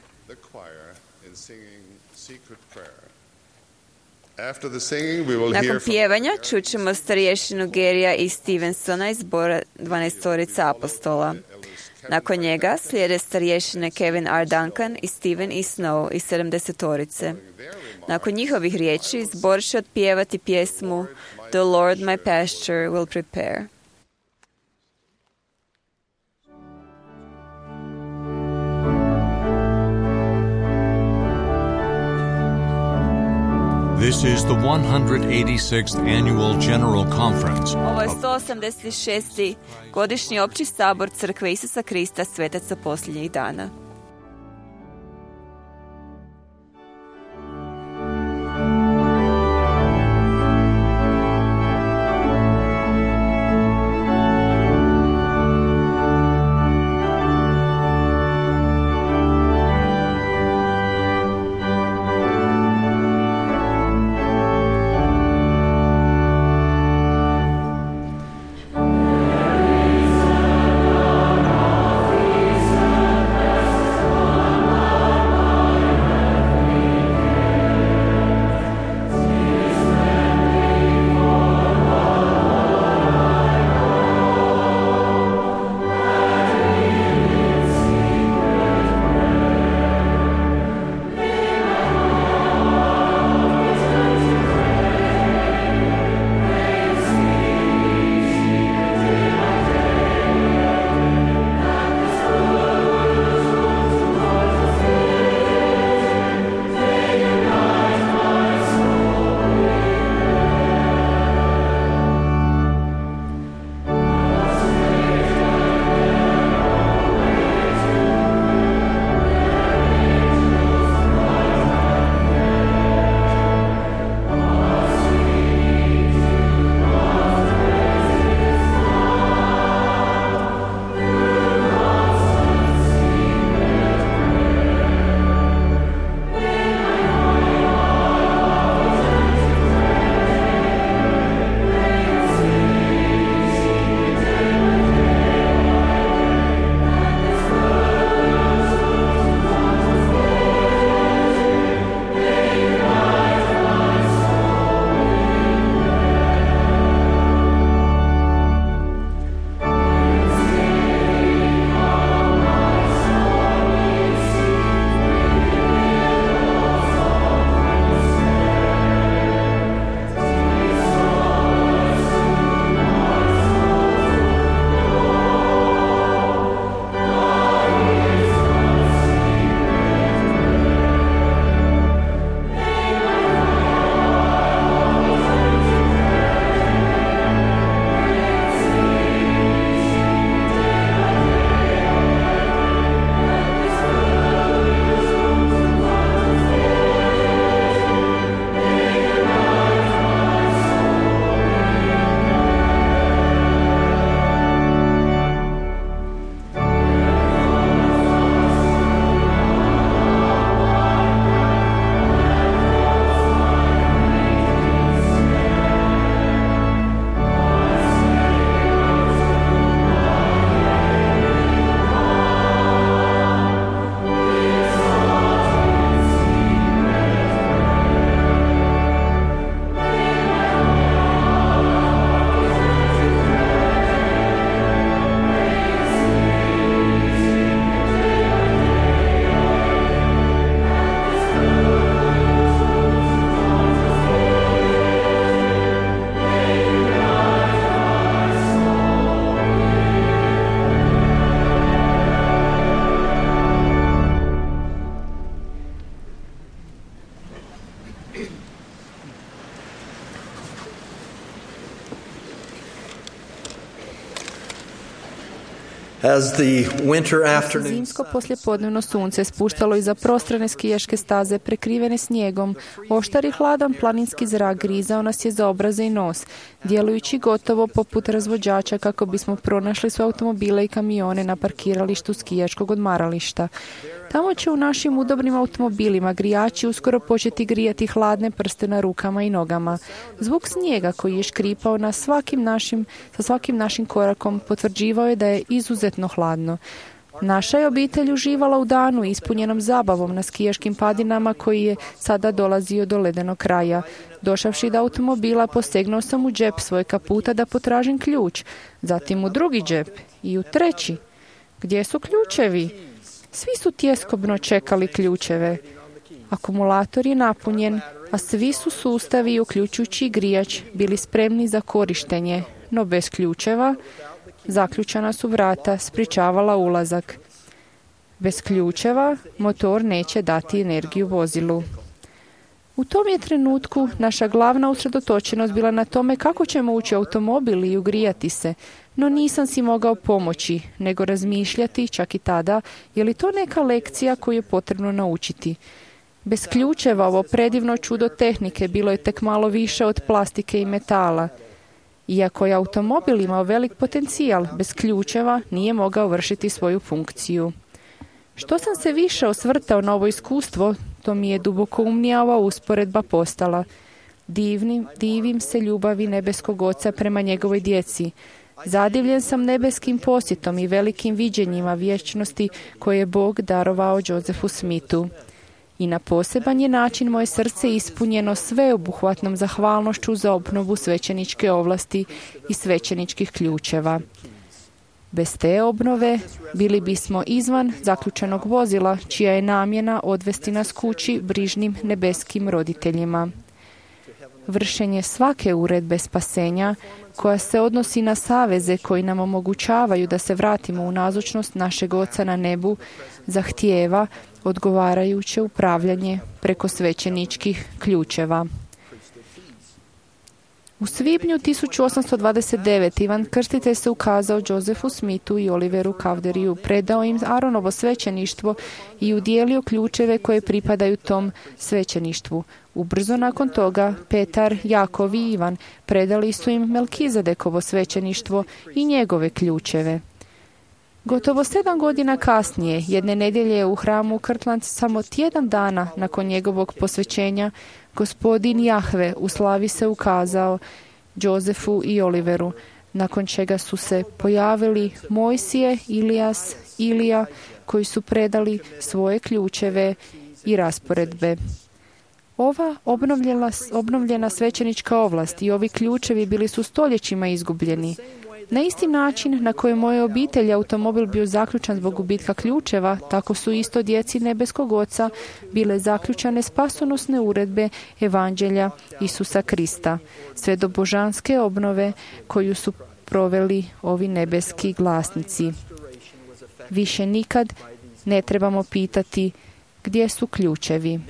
Nakon pjevanja čućemo starješinu Gerija i Stevensona iz zbora dvanaestorica apostola. Nakon njega slijede starješine Kevin R. Duncan i Steven E. Snow iz sedamdesetorice. Nakon njihovih riječi zbor će otpjevati pjesmu The Lord my pasture will prepare. This is the one hundred eighty-sixth Annual General Conference. Ovo je sto osamdeset šesti godišnji opći sabor Crkve Isusa Krista svetaca posljednjih dana. As the winter afternoon Zimsko poslijepodnevno sunce spuštalo iza prostrane skijaške staze prekrivene snijegom. Oštar i hladan planinski zrak grizao nas je za obraze i nos, djelujući gotovo poput razvođača kako bismo pronašli svoje automobile i kamione na parkiralištu skijaškog odmarališta. Tamo će u našim udobnim automobilima grijači uskoro početi grijati hladne prste na rukama i nogama. Zvuk snijega koji je škripao na svakim našim, sa svakim našim korakom potvrđivao je da je izuzetno hladno. Naša je obitelj uživala u danu ispunjenom zabavom na skijaškim padinama koji je sada dolazio do ledenog kraja. Došavši do automobila, posegnuo sam u džep svoje kaputa da potražim ključ, zatim u drugi džep i u treći. Gdje su ključevi? Svi su tjeskobno čekali ključeve. Akumulator je napunjen, a svi su sustavi, uključujući i grijač, bili spremni za korištenje, no bez ključeva zaključana su vrata, sprječavala ulazak. Bez ključeva motor neće dati energiju vozilu. U tom je trenutku naša glavna usredotočenost bila na tome kako ćemo ući u automobil i ugrijati se, no nisam si mogao pomoći, nego razmišljati čak i tada, je li to neka lekcija koju je potrebno naučiti. Bez ključeva ovo predivno čudo tehnike bilo je tek malo više od plastike i metala. Iako je automobil imao velik potencijal, bez ključeva nije mogao vršiti svoju funkciju. Što sam se više osvrtao na ovo iskustvo, to mi je dubokoumnija ova usporedba postala. Divnim, divim se ljubavi nebeskog Oca prema njegovoj djeci. Zadivljen sam nebeskim posjetom i velikim viđenjima vječnosti koje je Bog darovao Josephu Smithu. I na poseban je način moje srce ispunjeno sveobuhvatnom zahvalnošću za obnovu svećeničke ovlasti i svećeničkih ključeva. Bez te obnove bili bismo izvan zaključenog vozila, čija je namjena odvesti nas kući brižnim nebeskim roditeljima. Vršenje svake uredbe spasenja, koja se odnosi na saveze koji nam omogućavaju da se vratimo u nazočnost našeg Oca na nebu, zahtijeva odgovarajuće upravljanje preko svećeničkih ključeva. U svibnju tisuću osamsto dvadeset devete. Ivan Krstitelj se ukazao Josephu Smithu i Oliveru Cowderiju, predao im Aaronovo svećeništvo i udjelio ključeve koje pripadaju tom svećeništvu. Ubrzo nakon toga Petar, Jakov i Ivan predali su im Melkizedekovo svećeništvo i njegove ključeve. Gotovo sedam godina kasnije, jedne nedjelje u hramu Kirtland, samo tjedan dana nakon njegovog posvećenja, gospodin Jahve u slavi se ukazao Josefu i Oliveru, nakon čega su se pojavili Mojsije, Ilijas, Ilija, koji su predali svoje ključeve i rasporedbe. Ova obnovljena, obnovljena svećenička ovlast i ovi ključevi bili su stoljećima izgubljeni. Na isti način na koji moje obitelji automobil bio zaključan zbog gubitka ključeva, tako su isto djeci nebeskog Oca bile zaključane spasonosne uredbe Evanđelja Isusa Krista, sve do božanske obnove koju su proveli ovi nebeski glasnici. Više nikad ne trebamo pitati gdje su ključevi.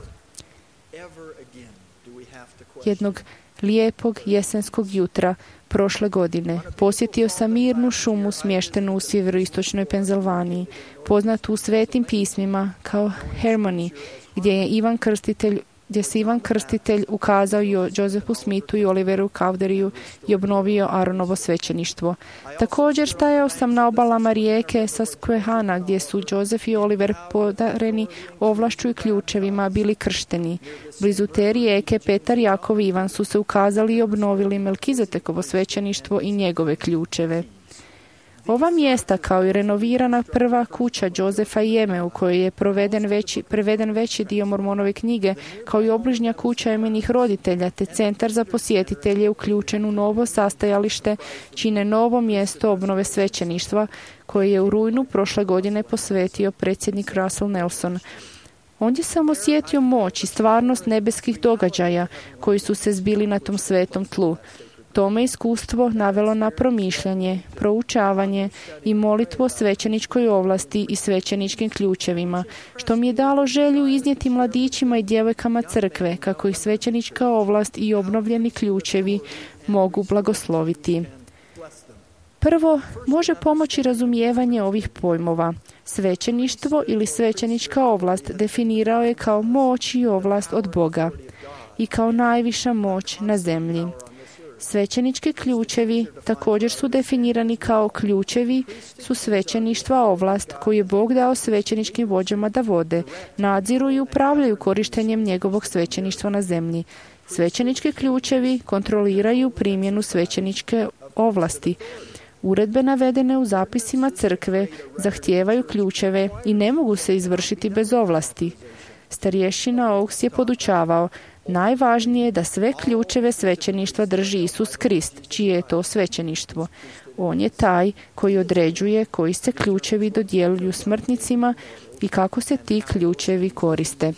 Jednog lijepog jesenskog jutra prošle godine posjetio sam mirnu šumu smještenu u sjeveroistočnoj Pensilvaniji, poznatu u svetim pismima kao Harmony, gdje je Ivan Krstitelj gdje se Ivan Krstitelj ukazao Josephu Smithu i Oliveru Cowderiju i obnovio Aaronovo svećeništvo. Također stajao sam na obalama rijeke Susquehanna, gdje su Joseph i Oliver podareni ovlašću i ključevima bili kršteni. Blizu te rijeke Petar, Jakov i Ivan su se ukazali i obnovili Melkizedekovo svećeništvo i njegove ključeve. Ova mjesta, kao i renovirana prva kuća Josefa i Eme, u kojoj je proveden veći, preveden veći dio Mormonove knjige, kao i obližnja kuća Eminih roditelja, te centar za posjetitelje uključen u novo sastajalište, čine novo mjesto obnove svećeništva, koje je u rujnu prošle godine posvetio predsjednik Russell Nelson. Ondje sam osjetio moć i stvarnost nebeskih događaja koji su se zbili na tom svetom tlu. To me iskustvo navelo na promišljanje, proučavanje i molitvu o svećeničkoj ovlasti i svećeničkim ključevima, što mi je dalo želju iznijeti mladićima i djevojkama crkve kako ih svećenička ovlast i obnovljeni ključevi mogu blagosloviti. Prvo, može pomoći razumijevanje ovih pojmova. Svećeništvo ili svećenička ovlast definirao je kao moć i ovlast od Boga i kao najviša moć na zemlji. Svećenički ključevi također su definirani kao ključevi su svećeništva ovlast koju je Bog dao svećeničkim vođama da vode, nadziru i upravljaju korištenjem njegovog svećeništva na zemlji. Svećenički ključevi kontroliraju primjenu svećeničke ovlasti. Uredbe navedene u zapisima crkve zahtijevaju ključeve i ne mogu se izvršiti bez ovlasti. Starješina Oaks je podučavao, najvažnije je da sve ključeve svećeništva drži Isus Krist, čije je to svećeništvo. On je taj koji određuje koji se ključevi dodjeljuju smrtnicima i kako se ti ključevi koriste.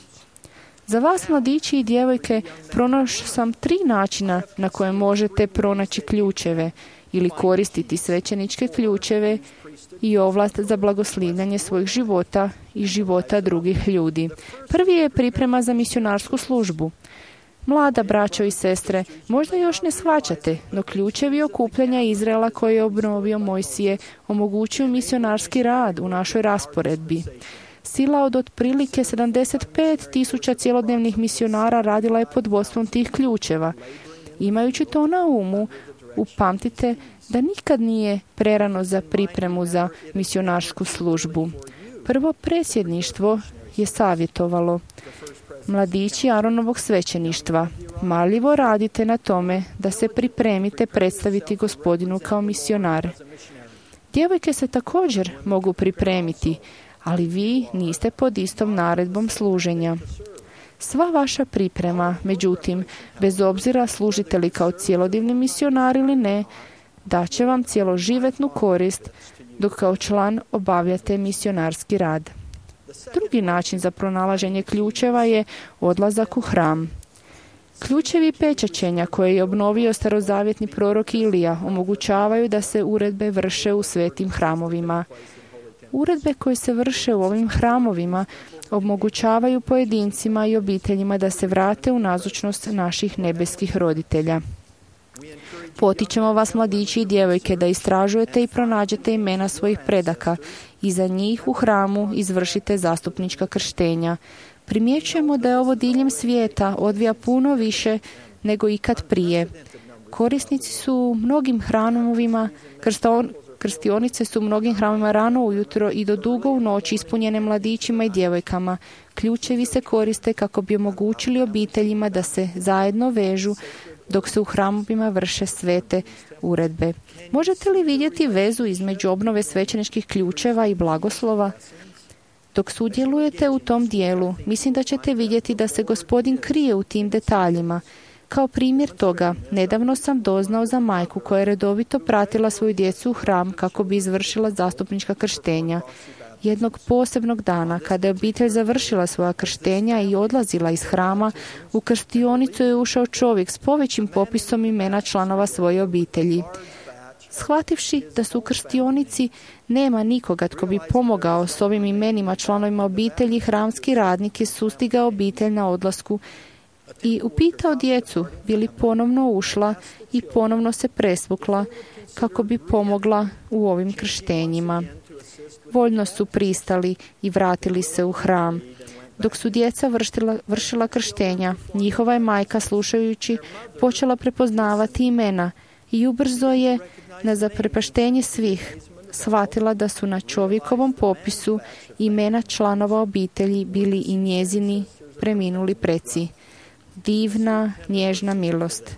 Za vas, mladići i djevojke, pronašao sam tri načina na koje možete pronaći ključeve ili koristiti svećeničke ključeve i ovlast za blagoslivljanje svojih života i života drugih ljudi. Prvi je priprema za misionarsku službu. Mlada braćo i sestre, možda još ne shvaćate, no ključevi okupljanja Izraela koje je obnovio Mojsije omogućuju misionarski rad u našoj rasporedbi. Sila od otprilike sedamdeset pet tisuća cjelodnevnih misionara radila je pod vodstvom tih ključeva. Imajući to na umu, upamtite da nikad nije prerano za pripremu za misionarsku službu. Prvo predsjedništvo je savjetovalo: mladići Aronovog svećeništva, marljivo radite na tome da se pripremite predstaviti Gospodinu kao misionar. Djevojke se također mogu pripremiti, ali vi niste pod istom naredbom služenja. Sva vaša priprema, međutim, bez obzira služite li kao cjelodnevni misionar ili ne, daće vam cjeloživotnu korist dok kao član obavljate misionarski rad. Drugi način za pronalaženje ključeva je odlazak u hram. Ključevi pečaćenja koje je obnovio starozavjetni prorok Ilija omogućavaju da se uredbe vrše u svetim hramovima. Uredbe koje se vrše u ovim hramovima omogućavaju pojedincima i obiteljima da se vrate u nazočnost naših nebeskih roditelja. Potičemo vas, mladići i djevojke, da istražujete i pronađete imena svojih predaka i za njih u hramu izvršite zastupnička krštenja. Primjećujemo da je ovo diljem svijeta odvija puno više nego ikad prije. Korisnici su u mnogim hramovima, krston, krstionice su u mnogim hramovima rano ujutro i do dugo u noć ispunjene mladićima i djevojkama. Ključevi se koriste kako bi omogućili obiteljima da se zajedno vežu dok se u hramovima vrše svete uredbe. Možete li vidjeti vezu između obnove svećeničkih ključeva i blagoslova? Dok sudjelujete u tom dijelu, mislim da ćete vidjeti da se Gospodin krije u tim detaljima. Kao primjer toga, nedavno sam doznao za majku koja je redovito pratila svoju djecu u hram kako bi izvršila zastupnička krštenja. Jednog posebnog dana, kada je obitelj završila svoja krštenja i odlazila iz hrama, u krstionicu je ušao čovjek s povećim popisom imena članova svoje obitelji. Shvativši da su u krstionici nema nikoga tko bi pomogao s ovim imenima članovima obitelji, hramski radnik je sustigao obitelj na odlasku i upitao djecu bi li ponovno ušla i ponovno se presvukla kako bi pomogla u ovim krštenjima. Voljno su pristali i vratili se u hram. Dok su djeca vršila, vršila krštenja, njihova je majka, slušajući, počela prepoznavati imena i ubrzo je, na zaprepaštenje svih, shvatila da su na čovjekovom popisu imena članova obitelji bili i njezini preminuli preci. Divna, nježna milost.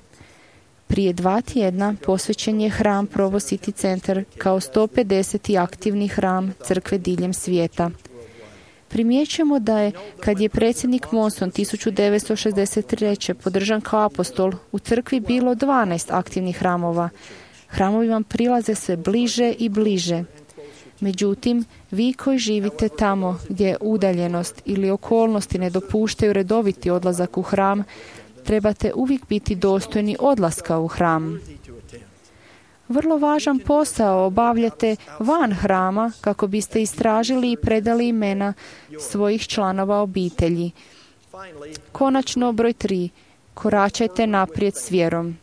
Prije dva tjedna posvećen je hram Provo City Center kao sto pedeseti aktivni hram crkve diljem svijeta. Primjećujemo da je, kad je predsjednik Monson tisuću devetsto šezdeset treće podržan kao apostol, u crkvi bilo dvanaest aktivnih hramova. Hramovi vam prilaze sve bliže i bliže. Međutim, vi koji živite tamo gdje udaljenost ili okolnosti ne dopuštaju redoviti odlazak u hram, trebate uvijek biti dostojni odlaska u hram. Vrlo važan posao obavljate van hrama kako biste istražili i predali imena svojih članova obitelji. Konačno, broj tri. Koračajte naprijed s vjerom.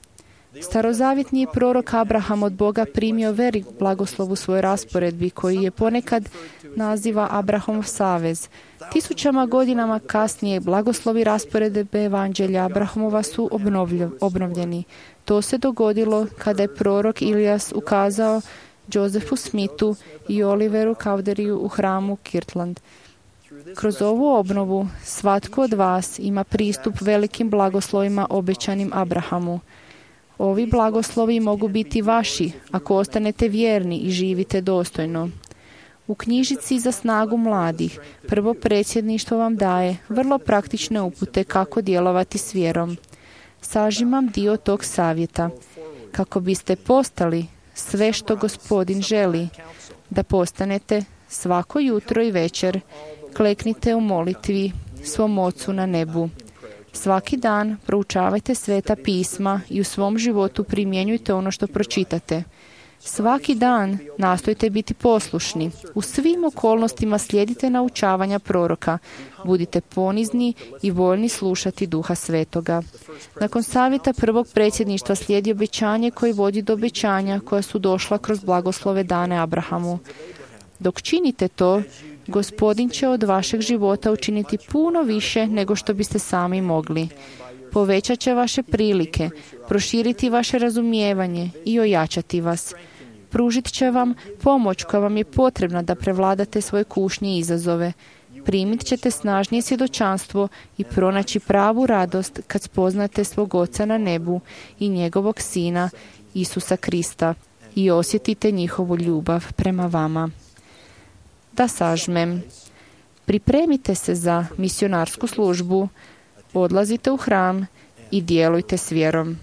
Starozavjetni je prorok Abraham od Boga primio velik blagoslov u svojoj rasporedbi, koji je ponekad naziva Abrahamov savez. Tisućama godinama kasnije blagoslovi rasporedbe evanđelja Abrahamova su obnovljeni. To se dogodilo kada je prorok Ilijas ukazao Josephu Smithu i Oliveru Cowderiju u hramu Kirtland. Kroz ovu obnovu svatko od vas ima pristup velikim blagoslovima obećanim Abrahamu. Ovi blagoslovi mogu biti vaši ako ostanete vjerni i živite dostojno. U knjižici za snagu mladih prvo predsjedništvo vam daje vrlo praktične upute kako djelovati s vjerom. Sažimam dio tog savjeta. Kako biste postali sve što Gospodin želi da postanete, svako jutro i večer kleknite u molitvi svom Ocu na nebu. Svaki dan proučavajte sveta pisma i u svom životu primjenjujte ono što pročitate. Svaki dan nastojte biti poslušni. U svim okolnostima slijedite naučavanja proroka. Budite ponizni i voljni slušati Duha Svetoga. Nakon savjeta prvog predsjedništva slijedi obećanje koje vodi do obećanja koja su došla kroz blagoslove dane Abrahamu. Dok činite to, Gospodin će od vašeg života učiniti puno više nego što biste sami mogli. Povećat će vaše prilike, proširiti vaše razumijevanje i ojačati vas. Pružit će vam pomoć koja vam je potrebna da prevladate svoje kušnje i izazove. Primit ćete snažnije svjedočanstvo i pronaći pravu radost kad spoznate svog Oca na nebu i njegovog Sina, Isusa Krista, i osjetite njihovu ljubav prema vama. Da sažmem. Pripremite se za misionarsku službu, odlazite u hram i djelujte s vjerom.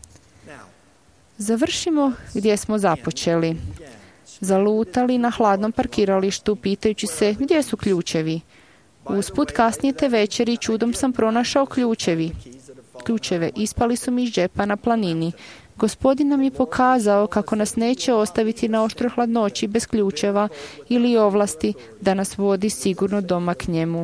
Završimo gdje smo započeli. Zalutali na hladnom parkiralištu pitajući se gdje su ključevi. Usput kasnije te večeri čudom sam pronašao ključevi. Ključeve ispali su mi iz džepa na planini. Gospodin nam je pokazao kako nas neće ostaviti na oštroj hladnoći bez ključeva ili ovlasti da nas vodi sigurno doma k njemu.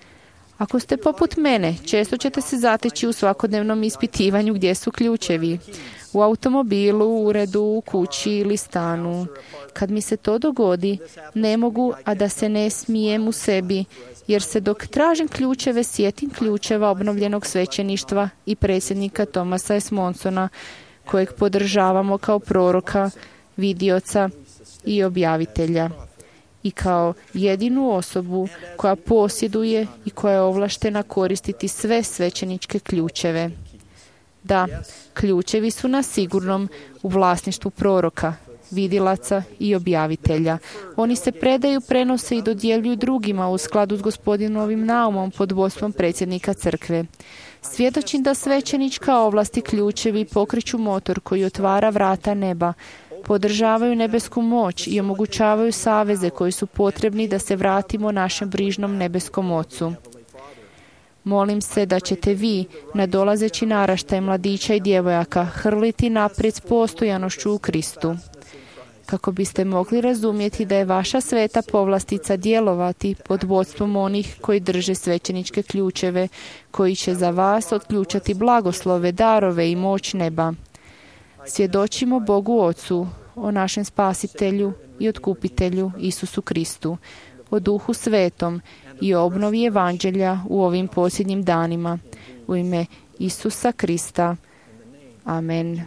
Ako ste poput mene, često ćete se zateći u svakodnevnom ispitivanju gdje su ključevi. U automobilu, u uredu, u kući ili stanu. Kad mi se to dogodi, ne mogu, a da se ne smijem u sebi, jer se dok tražim ključeve sjetim ključeva obnovljenog svećeništva i predsjednika Thomasa S. Monsona, kojeg podržavamo kao proroka, vidioca i objavitelja. I kao jedinu osobu koja posjeduje i koja je ovlaštena koristiti sve svećeničke ključeve. Da, ključevi su na sigurnom u vlasništvu proroka, vidilaca i objavitelja. Oni se predaju, prenose i dodjeljuju drugima u skladu s Gospodinovim naumom pod vodstvom predsjednika crkve. Svjedočim da svećenička ovlast i ključevi pokreću motor koji otvara vrata neba, podržavaju nebesku moć i omogućavaju saveze koji su potrebni da se vratimo našem brižnom nebeskom Ocu. Molim se da ćete vi, nadolazeći naraštaj mladića i djevojaka, hrliti naprijed s postojanošću u Kristu. Kako biste mogli razumjeti da je vaša sveta povlastica djelovati pod vodstvom onih koji drže svećeničke ključeve, koji će za vas otključati blagoslove, darove i moć neba. Svjedočimo Bogu Ocu, o našem Spasitelju i Otkupitelju Isusu Kristu, o Duhu Svetom i o obnovi Evanđelja u ovim posljednjim danima. U ime Isusa Krista. Amen.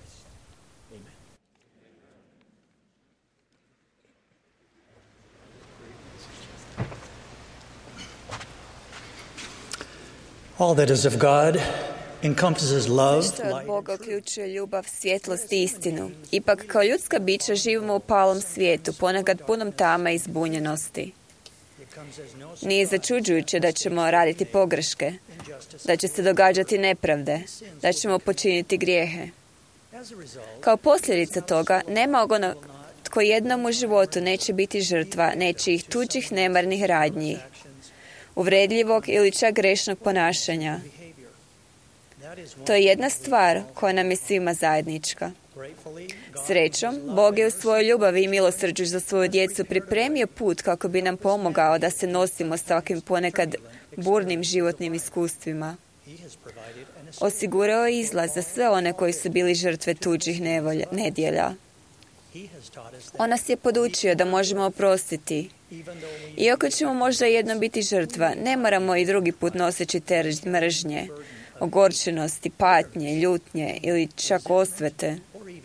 All that is of God encompasses love, što od Boga uključuje ljubav, svjetlost i istinu. Ipak kao ljudska bića živimo u palom svijetu, ponekad punom tama i zbunjenosti. Nije začuđujuće da ćemo raditi pogreške, da će se događati nepravde, da ćemo počiniti grijehe. Kao posljedica toga, nema onoga tko jednom u životu neće biti žrtva nečijih tuđih nemarnih radnji, uvredljivog ili čak grešnog ponašanja. To je jedna stvar koja nam je svima zajednička. Srećom, Bog je u svojoj ljubavi i milosrđu za svoju djecu pripremio put kako bi nam pomogao da se nosimo s takvim ponekad burnim životnim iskustvima. Osigurao je izlaz za sve one koji su bili žrtve tuđih nevolja, nedjelja. On nas je podučio da možemo oprostiti. Iako ćemo možda jednom biti žrtva, ne moramo i drugi put noseći teret mržnje, ogorčenosti, patnje, ljutnje ili čak osvete.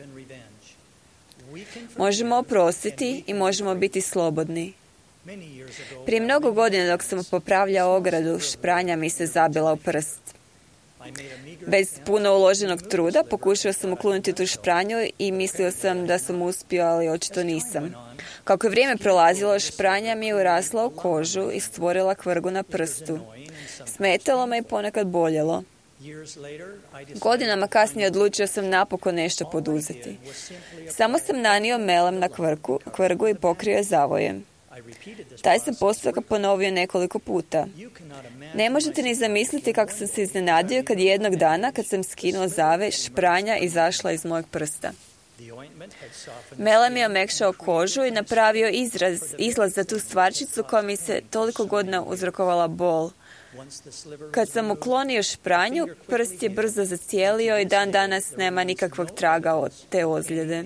Možemo oprostiti i možemo biti slobodni. Prije mnogo godina dok sam popravljao ogradu, špranja mi se zabila u prst. Bez puno uloženog truda pokušao sam ukloniti tu špranju i mislio sam da sam uspio, ali očito nisam. Kako je vrijeme prolazilo, špranja mi je urasla u kožu i stvorila kvrgu na prstu. Smetalo me i ponekad boljelo. Godinama kasnije odlučio sam napokon nešto poduzeti. Samo sam nanio melem na kvrgu, kvrgu i pokrio zavojem. Taj sam postupak ponovio nekoliko puta. Ne možete ni zamisliti kako sam se iznenadio kad jednog dana, kad sam skinuo zave, špranja izašla iz mojeg prsta. Melem je omekšao kožu i napravio izraz, izlaz za tu stvarčicu koja mi se toliko godina uzrokovala bol. Kad sam uklonio špranju, prst je brzo zacijelio i dan danas nema nikakvog traga od te ozljede.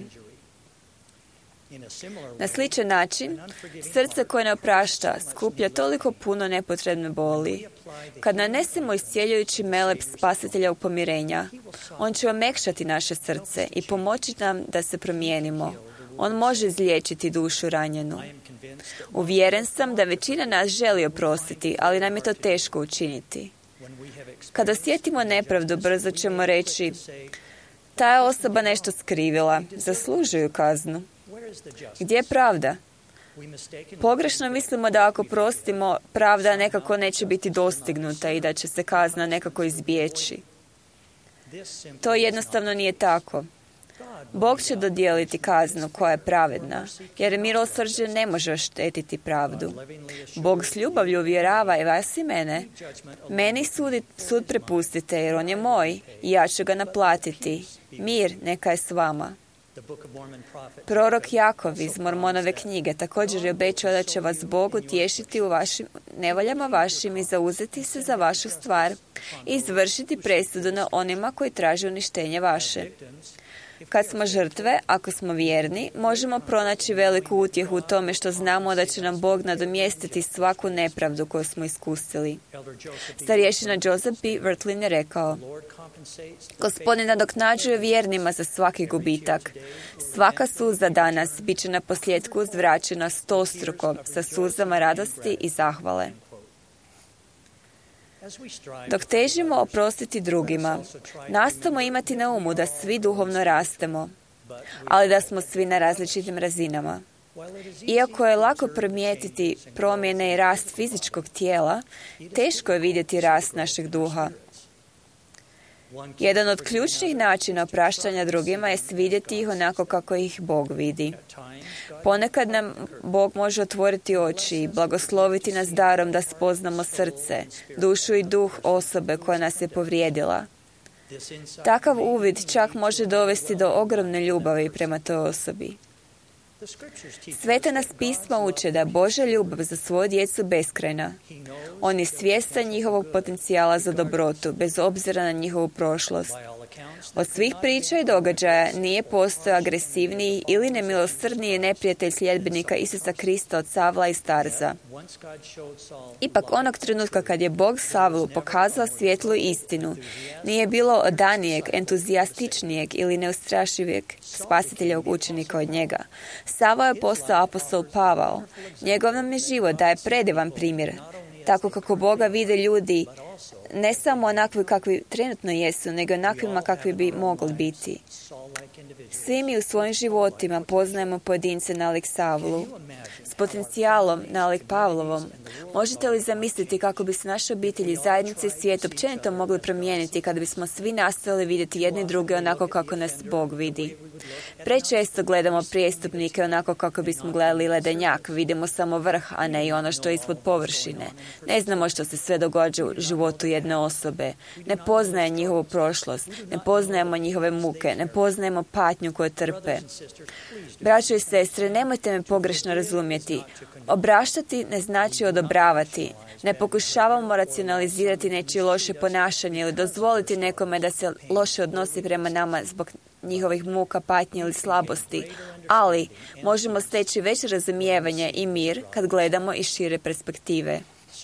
Na sličan način, srce koje ne oprašta skuplja toliko puno nepotrebne boli. Kad nanesemo iscijeljujući melem spasitelja u pomirenja, on će omekšati naše srce i pomoći nam da se promijenimo. On može izliječiti dušu ranjenu. Uvjeren sam da većina nas želi oprostiti, ali nam je to teško učiniti. Kada osjetimo nepravdu, brzo ćemo reći: ta je osoba nešto skrivila, zaslužuju kaznu. Gdje je pravda? Pogrešno mislimo da ako prostimo, pravda nekako neće biti dostignuta i da će se kazna nekako izbjeći. To jednostavno nije tako. Bog će dodijeliti kaznu koja je pravedna, jer milosrđe ne može oštetiti pravdu. Bog s ljubavlju uvjerava i vas i mene: meni sudi, sud prepustite, jer on je moj i ja ću ga naplatiti. Mir neka je s vama. Prorok Jakov iz Mormonove knjige također je obećao da će vas Bog utješiti u vašim nevoljama vašim i zauzeti se za vašu stvar i izvršiti presudu na onima koji traže uništenje vaše. Kad smo žrtve, ako smo vjerni, možemo pronaći veliku utjehu u tome što znamo da će nam Bog nadomjestiti svaku nepravdu koju smo iskusili. Starješina Joseph B. Wirthlin je rekao: Gospodin nadoknađuje vjernima za svaki gubitak. Svaka suza danas bit će na posljedku uzvraćena stostruko sa suzama radosti i zahvale. Dok težimo oprostiti drugima, nastojimo imati na umu da svi duhovno rastemo, ali da smo svi na različitim razinama. Iako je lako primijetiti promjene i rast fizičkog tijela, teško je vidjeti rast našeg duha. Jedan od ključnih načina opraštanja drugima je vidjeti ih onako kako ih Bog vidi. Ponekad nam Bog može otvoriti oči i blagosloviti nas darom da spoznamo srce, dušu i duh osobe koja nas je povrijedila. Takav uvid čak može dovesti do ogromne ljubavi prema toj osobi. Sveta nas pisma uče da je Božja ljubav za svoju djecu beskrajna. On je svjestan njihovog potencijala za dobrotu, bez obzira na njihovu prošlost. Od svih priča i događaja nije postojao agresivniji ili nemilosrdniji neprijatelj sljedbenika Isusa Krista od Savla i Starza. Ipak onog trenutka kad je Bog Savlu pokazao svjetlu istinu, nije bilo odanijeg, entuzijastičnijeg ili neustrašivijeg spasiteljevog učenika od njega. Savao je postao apostol Pavao. Njegov nam je život daje predivan primjer, tako kako Boga vide ljudi ne samo onakvi kakvi trenutno jesu, nego onakvima kakvi bi mogli biti. Svi mi u svojim životima poznajemo pojedince nalik Savlu, s potencijalom nalik Pavlovom. Možete li zamisliti kako bi se naše obitelji, zajednice i svijet općenito mogli promijeniti kada bismo svi nastavili vidjeti jedni druge onako kako nas Bog vidi? Prečesto gledamo prijestupnike onako kako bismo gledali ledenjak, vidimo samo vrh, a ne i ono što je ispod površine. Ne znamo što se sve događa u životu jedne osobe. Ne poznaje njihovu prošlost, ne poznajemo njihove muke, ne poznajemo patnje patnju koju trpe. Braćo i sestre, nemojte me pogrešno razumjeti. Obraštati ne znači odobravati. Ne pokušavamo racionalizirati nečije loše ponašanje ili dozvoliti nekome da se loše odnosi prema nama zbog njihovih muka, patnje ili slabosti. Ali možemo steći veće razumijevanje i mir kad gledamo iz šire perspektive.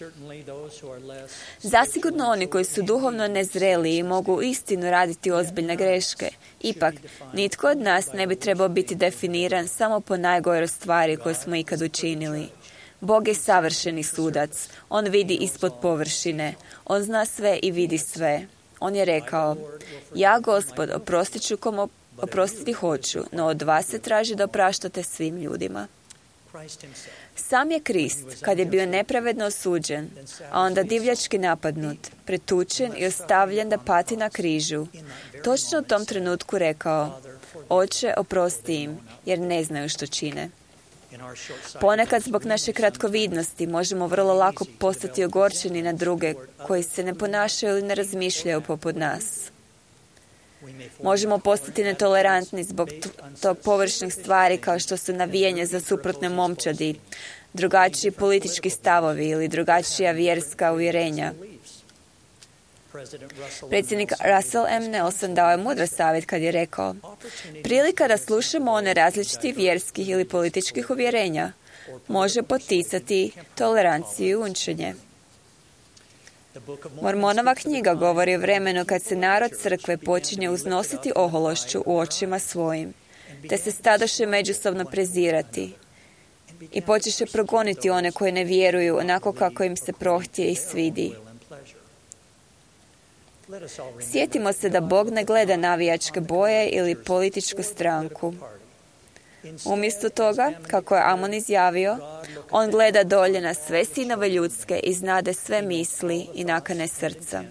Zasigurno oni koji su duhovno nezreliji mogu istinu raditi ozbiljne greške. Ipak, nitko od nas ne bi trebao biti definiran samo po najgoroj stvari koju smo ikad učinili. Bog je savršeni sudac. On vidi ispod površine. On zna sve i vidi sve. On je rekao, ja, Gospod, oprostit ću kom oprostiti hoću, no od vas se traži da opraštate svim ljudima. Sam je Krist, kad je bio nepravedno osuđen, a onda divljački napadnut, pretučen i ostavljen da pati na križu, točno u tom trenutku rekao, Oče, oprosti im, jer ne znaju što čine. Ponekad zbog naše kratkovidnosti možemo vrlo lako postati ogorčeni na druge koji se ne ponašaju ili ne razmišljaju poput nas. Možemo postati netolerantni zbog tog površnih stvari kao što su navijanje za suprotne momčadi, drugačiji politički stavovi ili drugačija vjerska uvjerenja. Predsjednik Russell M. Nelson dao je mudar savjet kad je rekao, prilika da slušamo one različitih vjerskih ili političkih uvjerenja može poticati toleranciju i učenje. Mormonova knjiga govori o vremenu kad se narod crkve počinje uznositi ohološću u očima svojim, te se stadoše međusobno prezirati i počeše progoniti one koji ne vjeruju onako kako im se prohtije i svidi. Sjetimo se da Bog ne gleda navijačke boje ili političku stranku. Umjesto toga, kako je Amon izjavio, on gleda dolje na sve sinove ljudske i znade sve misli i nakane srca.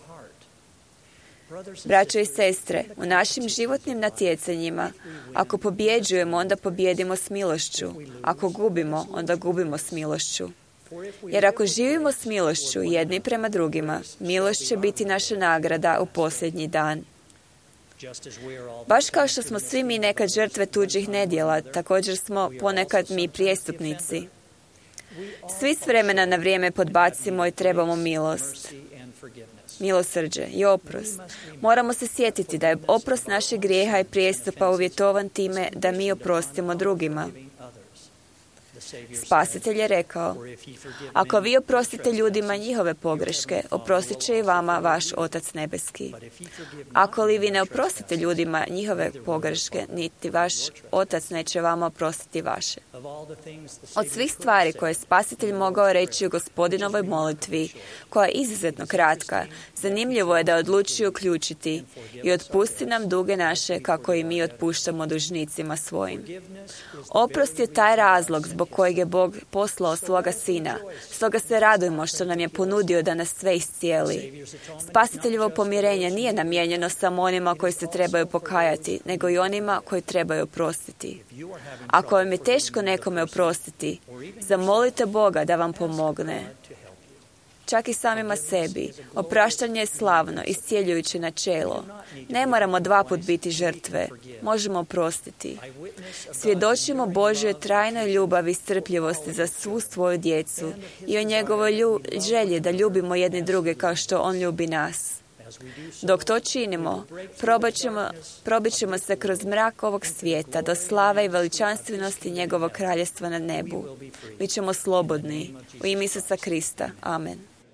Braćo i sestre, u našim životnim natjecanjima, ako pobjeđujemo, onda pobjedimo s milošću. Ako gubimo, onda gubimo s milošću. Jer ako živimo s milošću jedni prema drugima, milošć će biti naša nagrada u posljednji dan. Baš kao što smo svi mi nekad žrtve tuđih nedjela, također smo ponekad mi prijestupnici. Svi s vremena na vrijeme podbacimo i trebamo milost, milosrđe i oprost. Moramo se sjetiti da je oprost naših grijeha i prijestupa uvjetovan time da mi oprostimo drugima. Spasitelj je rekao, ako vi oprostite ljudima njihove pogreške, oprostit će i vama vaš Otac nebeski. Ako li vi ne oprostite ljudima njihove pogreške, niti vaš Otac neće vama oprostiti vaše. Od svih stvari koje je Spasitelj mogao reći u Gospodinovoj molitvi, koja je izuzetno kratka, zanimljivo je da odlučio uključiti i otpusti nam duge naše kako i mi otpuštamo dužnicima svojim. Oprost je taj razlog zbog kojeg je Bog poslao svoga Sina. Stoga se radujemo što nam je ponudio da nas sve iscijeli. Spasiteljevo pomirenje nije namijenjeno samo onima koji se trebaju pokajati, nego i onima koji trebaju oprostiti. Ako vam je teško nekome oprostiti, zamolite Boga da vam pomogne. Čak i samima sebi. Opraštanje je slavno, iscijeljujuće načelo. Ne moramo dva put biti žrtve. Možemo oprostiti. Svjedočimo Božjoj trajnoj ljubavi i strpljivosti za svu svoju djecu i o njegovoj lju- želji da ljubimo jedni druge kao što on ljubi nas. Dok to činimo, probat ćemo, probit ćemo se kroz mrak ovog svijeta do slave i veličanstvenosti njegovog kraljestva na nebu. Bićemo slobodni. U ime Isusa Krista. Amen.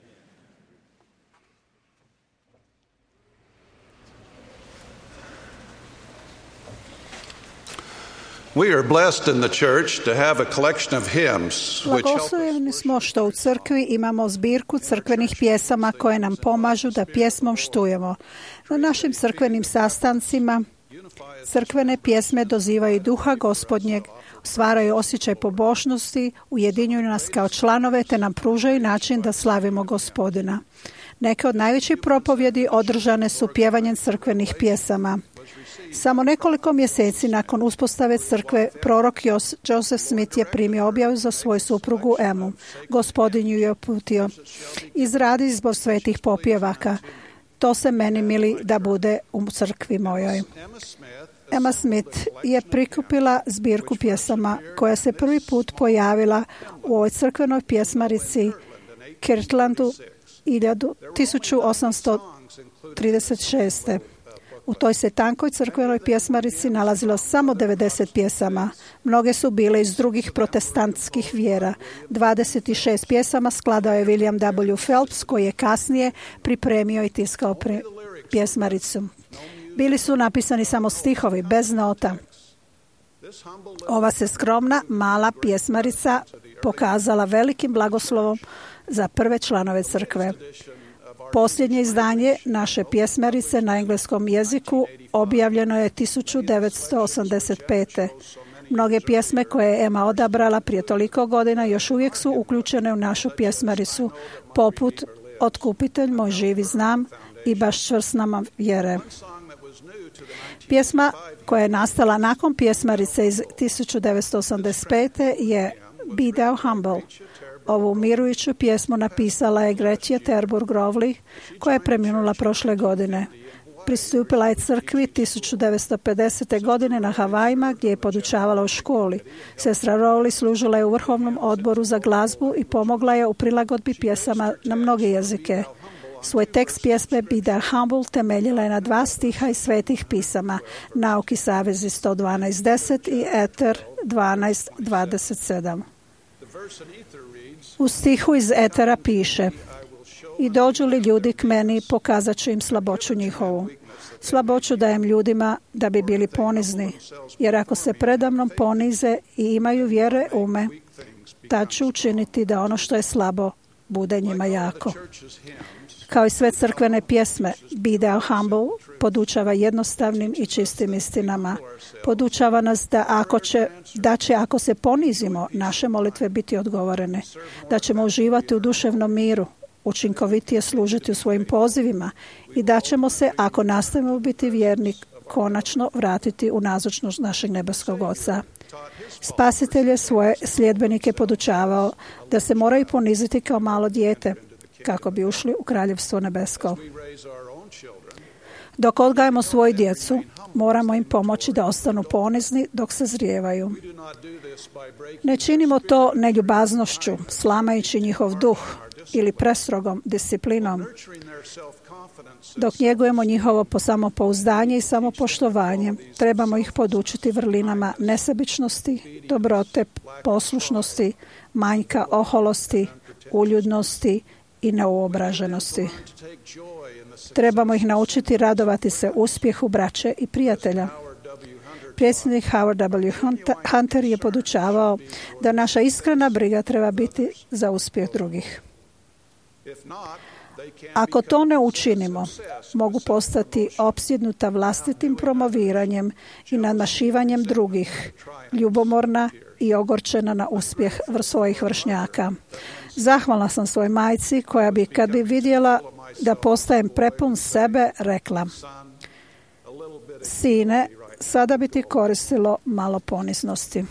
We are blessed in the church to have a collection of hymns which help Blagoslovljeni smo što u crkvi imamo zbirku crkvenih pjesama koje nam pomažu da pjesmom štujemo. Na našim crkvenim sastancima crkvene pjesme dozivaju duha Gospodnjeg, stvaraju osjećaj pobožnosti, ujedinjuju nas kao članove te nam pružaju način da slavimo Gospodina. Neke od najvećih propovjedi održane su pjevanjem crkvenih pjesama. Samo nekoliko mjeseci nakon uspostave crkve, prorok Joseph Smith je primio objavu za svoju suprugu Emu. Gospodin ju je uputio: izradi izbor svetih popjevaka. To se meni mili da bude u crkvi mojoj. Emma Smith je prikupila zbirku pjesama koja se prvi put pojavila u ovoj crkvenoj pjesmarici Kirtlandu tisuću osamsto trideset šeste. U toj se tankoj crkvenoj pjesmarici nalazilo samo devedeset pjesama. Mnoge su bile iz drugih protestantskih vjera. dvadeset šest pjesama skladao je William W. Phelps, koji je kasnije pripremio i tiskao pre pjesmaricu. Bili su napisani samo stihovi, bez nota. Ova se skromna, mala pjesmarica pokazala velikim blagoslovom za prve članove crkve. Posljednje izdanje naše pjesmarice na engleskom jeziku objavljeno je tisuću devetsto osamdeset pete. Mnoge pjesme koje je Emma odabrala prije toliko godina još uvijek su uključene u našu pjesmaricu, poput Otkupitelj moj živi znam i Baš čvrst nama vjere. Pjesma koja je nastala nakon pjesmarice iz tisuću devetsto osamdeset pete je Be Thou Humble. Ovu umirujuću pjesmu napisala je Gretje Terburg Rowley, koja je preminula prošle godine. Pristupila je crkvi tisuću devetsto pedesete godine na Havajima, gdje je podučavala u školi. Sestra Rowley služila je u vrhovnom odboru za glazbu i pomogla je u prilagodbi pjesama na mnoge jezike. Svoj tekst pjesme Be Thou Humble temeljila je na dva stiha iz svetih pisama, Nauki savezi sto dvanaest deset i Eter dvanaest dvadeset sedam. U stihu iz Etera piše: I dođu li ljudi k meni, pokazat ću im slaboću njihovu. Slaboću dajem ljudima da bi bili ponizni, jer ako se predamnom ponize i imaju vjere u me, tad ću učiniti da ono što je slabo bude njima jako. Kao i sve crkvene pjesme, Be Thou Humble podučava jednostavnim i čistim istinama. Podučava nas da, ako će, da će ako se ponizimo, naše molitve biti odgovorene, da ćemo uživati u duševnom miru, učinkovitije služiti u svojim pozivima i da ćemo se, ako nastavimo biti vjerni, konačno vratiti u nazočnost našeg nebeskog Oca. Spasitelj je svoje sljedbenike podučavao da se moraju poniziti kao malo dijete, kako bi ušli u kraljevstvo nebesko. Dok odgajamo svoju djecu, moramo im pomoći da ostanu ponizni dok se zrijevaju. Ne činimo to neljubaznošću, slamajući njihov duh ili prestrogom disciplinom. Dok njegujemo njihovo samopouzdanje i samopoštovanje, trebamo ih podučiti vrlinama nesebičnosti, dobrote, poslušnosti, manjka oholosti, uljudnosti i neuobraženosti. Trebamo ih naučiti radovati se uspjehu braće i prijatelja. Predsjednik Howard W. Hunter je podučavao da naša iskrena briga treba biti za uspjeh drugih. Ako to ne učinimo, mogu postati opsjednuta vlastitim promoviranjem i nadmašivanjem drugih, ljubomorna i ogorčena na uspjeh svojih vršnjaka. Zahvalna sam svojoj majci koja bi, kad bi vidjela da postajem prepun sebe, rekla: Sine, sada bi ti koristilo malo poniznosti.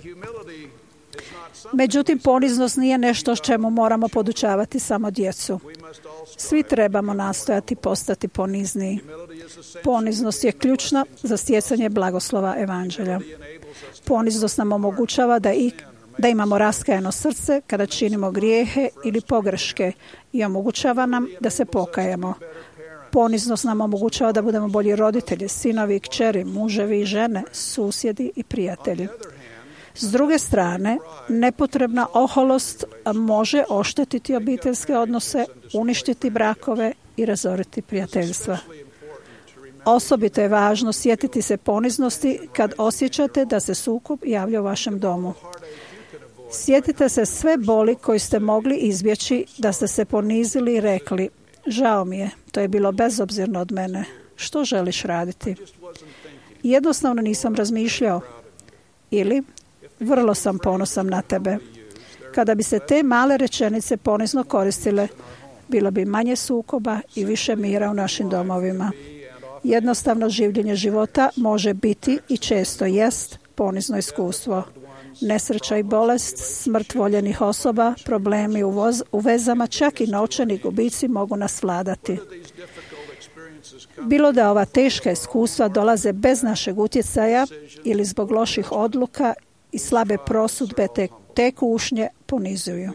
Međutim, poniznost nije nešto s čemu moramo podučavati samo djecu. Svi trebamo nastojati postati ponizniji. Poniznost je ključna za stjecanje blagoslova evanđelja. Poniznost nam omogućava da, i, da imamo raskajano srce kada činimo grijehe ili pogreške i omogućava nam da se pokajemo. Poniznost nam omogućava da budemo bolji roditelji, sinovi i kćeri, muževi i žene, susjedi i prijatelji. S druge strane, nepotrebna oholost može oštetiti obiteljske odnose, uništiti brakove i razoriti prijateljstva. Osobito je važno sjetiti se poniznosti kad osjećate da se sukob javlja u vašem domu. Sjetite se sve boli koju ste mogli izbjeći da ste se ponizili i rekli: žao mi je, to je bilo bezobzirno od mene. Što želiš raditi? Jednostavno nisam razmišljao. Ili: vrlo sam ponosan na tebe. Kada bi se te male rečenice ponizno koristile, bilo bi manje sukoba i više mira u našim domovima. Jednostavno življenje života može biti i često jest ponizno iskustvo. Nesreća i bolest, smrt voljenih osoba, problemi u, voz, u vezama, čak i novčani gubici mogu nas vladati. Bilo da ova teška iskustva dolaze bez našeg utjecaja ili zbog loših odluka i slabe prosudbe te, te kušnje ponizuju.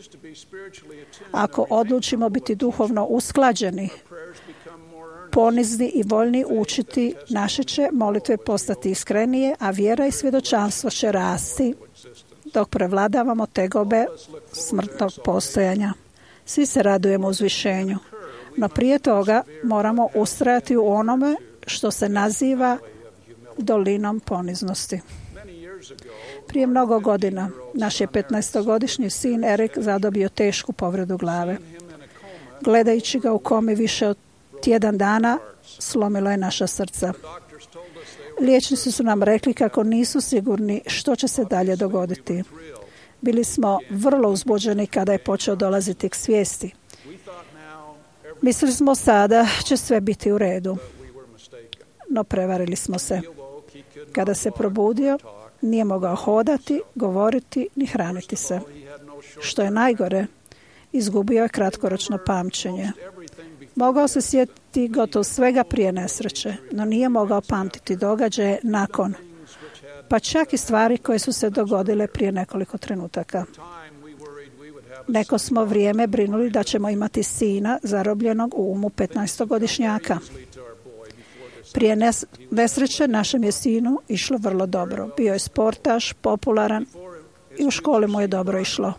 Ako odlučimo biti duhovno usklađeni, ponizni i voljni učiti, naše će molitve postati iskrenije, a vjera i svjedočanstvo će rasti dok prevladavamo tegobe smrtnog postojanja. Svi se radujemo uzvišenju, no prije toga moramo ustrajati u onome što se naziva dolinom poniznosti. Prije mnogo godina naš je petnaestogodišnji sin Erik zadobio tešku povredu glave. Gledajući ga u komi više od tjedan dana, slomilo je naša srca. Liječnici su nam rekli kako nisu sigurni što će se dalje dogoditi. Bili smo vrlo uzbuđeni kada je počeo dolaziti k svijesti. Mislili smo sada će sve biti u redu, no prevarili smo se. Kada se probudio, nije mogao hodati, govoriti ni hraniti se. Što je najgore, izgubio je kratkoročno pamćenje. Mogao se sjetiti gotovo svega prije nesreće, no nije mogao pamtiti događaje nakon, pa čak i stvari koje su se dogodile prije nekoliko trenutaka. Neko smo vrijeme brinuli da ćemo imati sina zarobljenog u umu petnaestogodišnjaka. Prije nesreće našem je sinu išlo vrlo dobro. Bio je sportaš, popularan i u školi mu je dobro išlo.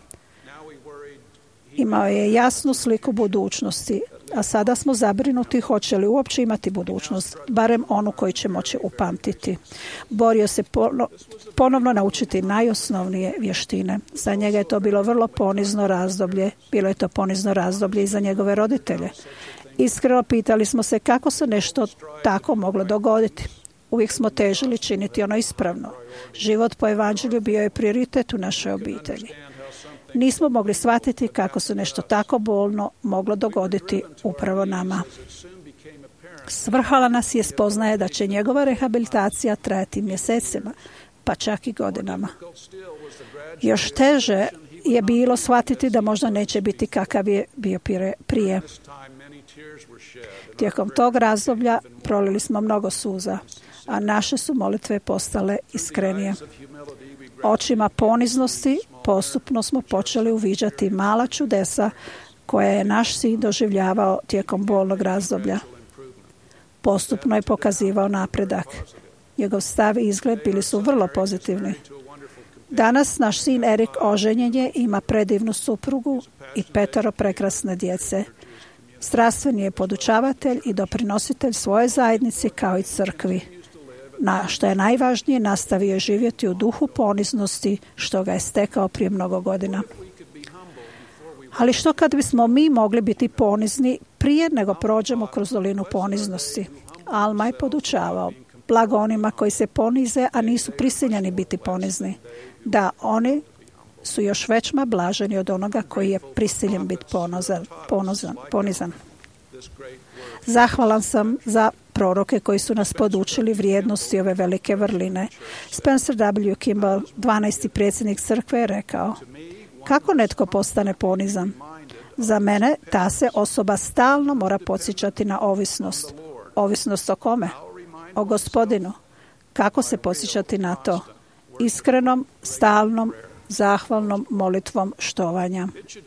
Imao je jasnu sliku budućnosti, a sada smo zabrinuti hoće li uopće imati budućnost, barem onu koju će moći upamtiti. Borio se ponovno naučiti najosnovnije vještine. Za njega je to bilo vrlo ponizno razdoblje. Bilo je to ponizno razdoblje i za njegove roditelje. Iskreno pitali smo se kako se nešto tako moglo dogoditi. Uvijek smo težili činiti ono ispravno. Život po evanđelju bio je prioritet u našoj obitelji. Nismo mogli shvatiti kako se nešto tako bolno moglo dogoditi upravo nama. Svrhala nas je spoznaje da će njegova rehabilitacija trajati mjesecima, pa čak i godinama. Još teže je bilo shvatiti da možda neće biti kakav je bio prije. Tijekom tog razdoblja prolili smo mnogo suza, a naše su molitve postale iskrenije. Očima poniznosti postupno smo počeli uviđati mala čudesa koje je naš sin doživljavao tijekom bolnog razdoblja. Postupno je pokazivao napredak. Njegov stav i izgled bili su vrlo pozitivni. Danas naš sin Erik oženjen je, ima predivnu suprugu i petero prekrasne djece. Strastveni je podučavatelj i doprinositelj svoje zajednici kao i crkvi. Na što je najvažnije, nastavio je živjeti u duhu poniznosti što ga je stekao prije mnogo godina. Ali što kad bismo mi mogli biti ponizni prije nego prođemo kroz dolinu poniznosti? Alma je podučavao, blago onima koji se ponize, a nisu prisiljeni biti ponizni. Da, oni su još većma blaženi od onoga koji je prisiljen biti ponizan. ponizan, ponizan. Zahvalan sam za proroke koji su nas podučili vrijednosti ove velike vrline. Spencer W. Kimball, dvanaesti predsjednik crkve, je rekao: kako netko postane ponizan? Za mene ta se osoba stalno mora podsjećati na ovisnost. Ovisnost o kome? O Gospodinu. Kako se podsjećati na to? Iskrenom, stalnom, zahvalnom molitvom štovanja.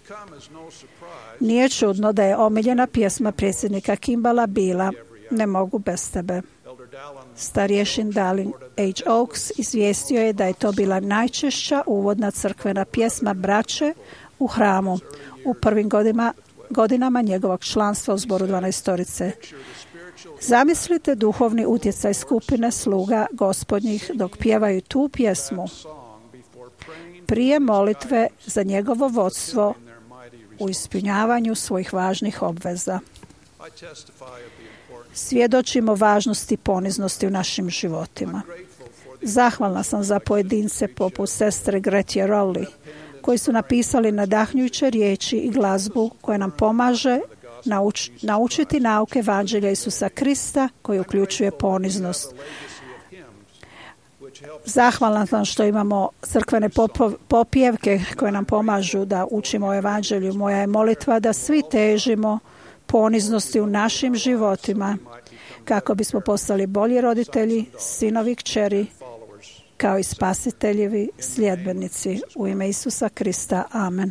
Nije čudno da je omiljena pjesma predsjednika Kimballa bila Ne mogu bez tebe. Starješin Dallin H. Oaks izvijestio je da je to bila najčešća uvodna crkvena pjesma braće u hramu u prvim godinama, godinama njegovog članstva u zboru dvanaestorice. Zamislite duhovni utjecaj skupine sluga gospodnjih dok pjevaju tu pjesmu prije molitve za njegovo vodstvo u ispunjavanju svojih važnih obveza. Svjedočimo važnosti poniznosti u našim životima. Zahvalna sam za pojedince poput sestre Gretje Rowley, koji su napisali nadahnjujuće riječi i glazbu koja nam pomaže nauč, naučiti nauke evanđelja Isusa Krista koji uključuje poniznost. Zahvalna sam što imamo crkvene popjevke koje nam pomažu da učimo o evanđelju. Moja je molitva da svi težimo poniznosti u našim životima, kako bismo postali bolji roditelji, sinovi, kćeri, kao i spasiteljevi sljedbenici. U ime Isusa Krista. Amen.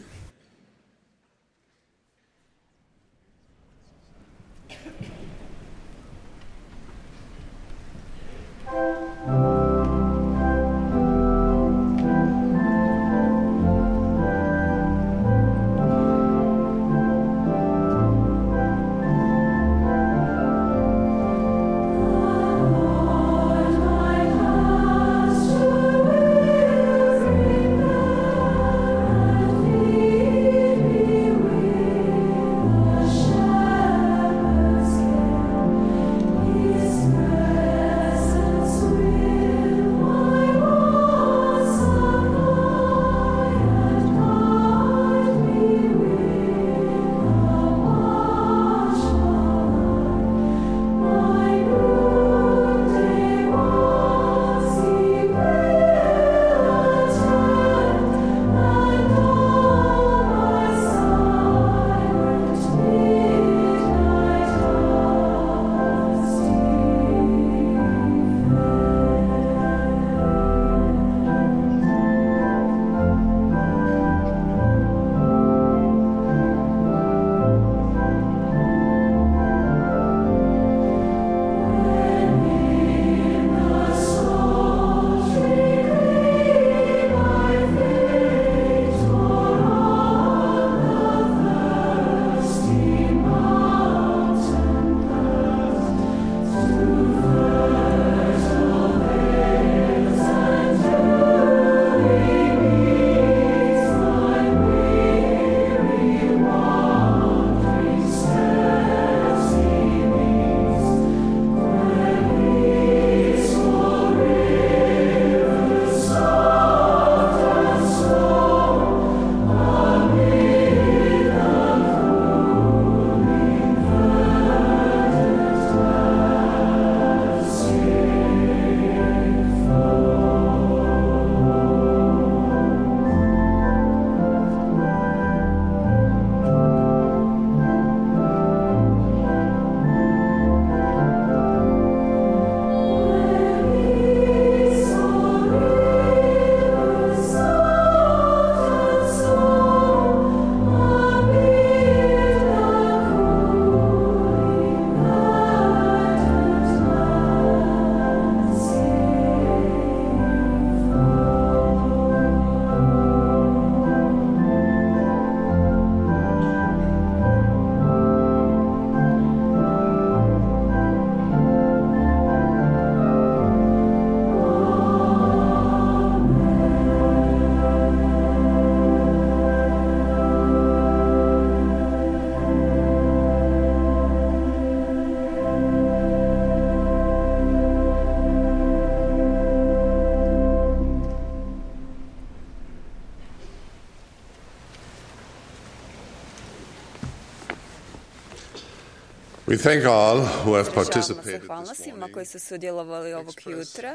We thank all who have participated Zahvalno svima koji su sudjelovali ovog jutra,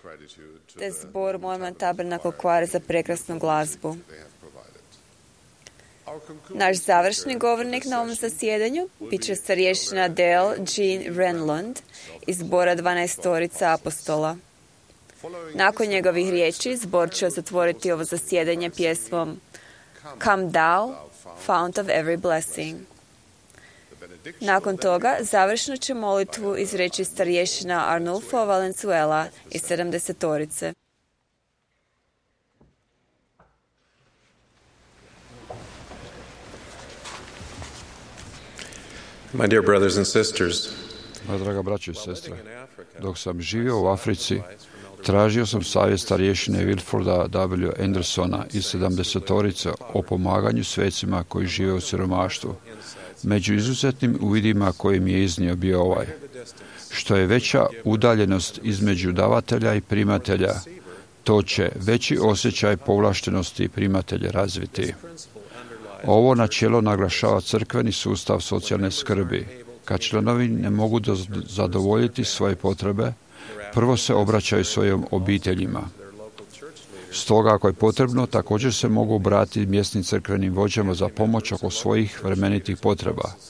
te zbor Mormon Tabernacle Choir za prekrasnu glazbu. Naš završni govornik na ovom zasjedanju bit će starješina Dale Jean Renlund iz zbora dvanaestorica apostola. Nakon njegovih riječi, zbor će zatvoriti ovo zasjedanje pjesmom Come Thou, Fount of Every Blessing. Nakon toga, završno će molitvu izreći starješina Arnulfo Valenzuela iz sedamdesetorice. My dear brothers and sisters, moja draga braćo i sestre, dok sam živio u Africi, tražio sam savjet starješine Wilforda W. Andersona iz sedamdesetorice o pomaganju svecima koji žive u siromaštvu. Među izuzetnim uvidima koji mi je iznio bio ovaj: što je veća udaljenost između davatelja i primatelja, to će veći osjećaj povlaštenosti primatelja razviti. Ovo načelo naglašava crkveni sustav socijalne skrbi. Kad članovi ne mogu zadovoljiti svoje potrebe, prvo se obraćaju svojim obiteljima. Stoga, ako je potrebno, također se mogu obratiti mjesnim crkvenim vođama za pomoć oko svojih vremenitih potreba.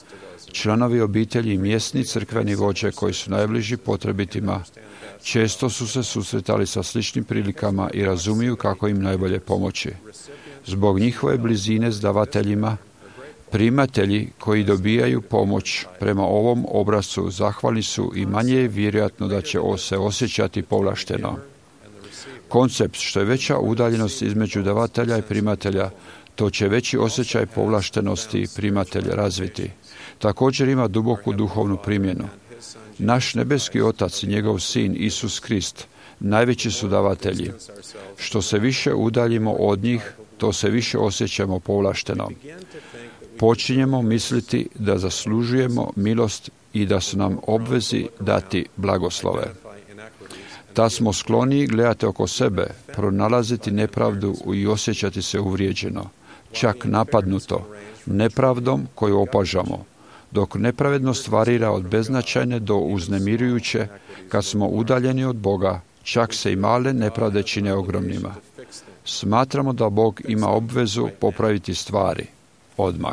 Članovi obitelji i mjesni crkveni vođe koji su najbliži potrebitima često su se susretali sa sličnim prilikama i razumiju kako im najbolje pomoći. Zbog njihove blizine s davateljima, primatelji koji dobijaju pomoć prema ovom obrascu zahvalni su i manje je vjerojatno da će se osjećati povlašteno. Koncept što je veća udaljenost između davatelja i primatelja, to će veći osjećaj povlaštenosti primatelj razviti. Također ima duboku duhovnu primjenu. Naš nebeski Otac i njegov Sin Isus Krist najveći su davatelji. Što se više udaljimo od njih, to se više osjećamo povlašteno. Počinjemo misliti da zaslužujemo milost i da su nam obvezi dati blagoslove. Da smo skloniji gledati oko sebe, pronalaziti nepravdu i osjećati se uvrijeđeno, čak napadnuto, nepravdom koju opažamo, dok nepravednost varira od beznačajne do uznemirujuće, kad smo udaljeni od Boga, čak se i male nepravde čine ogromnima. Smatramo da Bog ima obvezu popraviti stvari odmah.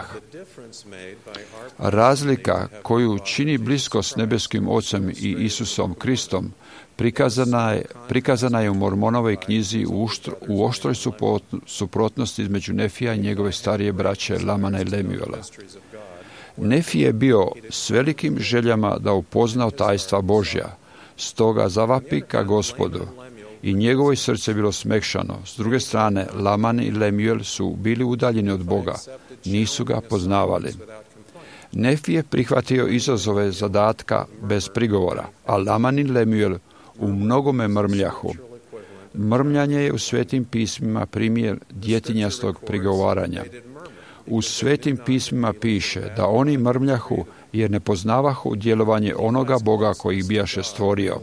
Razlika koju čini bliskost s nebeskim Ocem i Isusom Kristom prikazana je, prikazana je u Mormonovoj knjizi u, uštro, u oštroj suprotnosti između Nefija i njegove starije braće Lamana i Lemuela. Nefi je bio s velikim željama da upozna tajstva Božja, stoga zavapi ka Gospodu i njegovo srce bilo smekšano. S druge strane, Laman i Lemuel su bili udaljeni od Boga, nisu ga poznavali. Nefi je prihvatio izazove zadatka bez prigovora, a Laman i Lemuel u mnogome mrmljahu. Mrmljanje je u svetim pismima primjer djetinjastog prigovaranja. U svetim pismima piše da oni mrmljahu jer ne poznavahu djelovanje onoga Boga koji ih bijaše stvorio.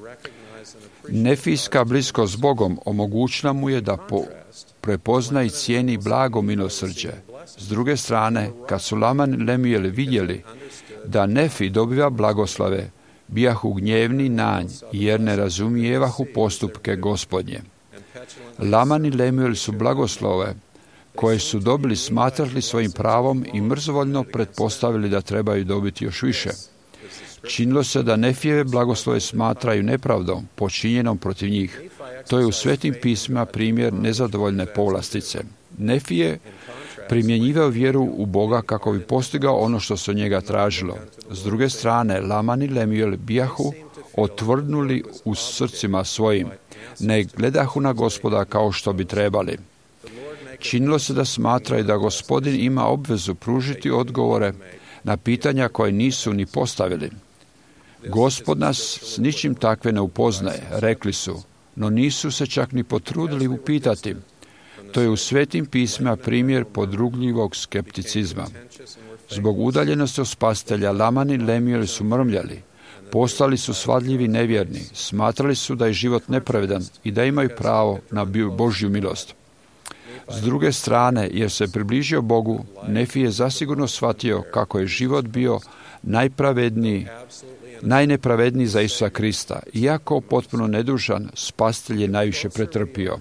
Nefijska bliskost s Bogom omogućila mu je da po, prepozna i cijeni blago milosrđe. S druge strane, kad su Laman i Lemuel vidjeli da Nefi dobiva blagoslave, bijahu gnjevni na nj, jer ne razumijevahu postupke Gospodnje. Laman i Lemuel su blagoslove koje su dobili smatrali svojim pravom i mrzovoljno pretpostavili da trebaju dobiti još više. Činilo se da Nefijeve blagoslove smatraju nepravdom počinjenom protiv njih. To je u svetim pismima primjer nezadovoljne povlastice. Nefi je primjenjivao vjeru u Boga kako bi postigao ono što se od njega tražilo. S druge strane, Laman i Lemuel bijahu otvrdnuli u srcima svojim, ne gledahu na Gospoda kao što bi trebali. Činilo se da smatraju da Gospodin ima obvezu pružiti odgovore na pitanja koje nisu ni postavili. Gospod nas s ničim takve ne upoznaje, rekli su, no nisu se čak ni potrudili upitati. To je u svetim pismima primjer podrugljivog skepticizma. Zbog udaljenosti od spasitelja, Laman i Lemuel su mrmljali. Postali su svadljivi nevjerni, smatrali su da je život nepravedan i da imaju pravo na Božju milost. S druge strane, jer se približio Bogu, Nefi je zasigurno shvatio kako je život bio najpravedniji, najnepravedniji za Isusa Krista. Iako potpuno nedužan, spasitelj je najviše pretrpio.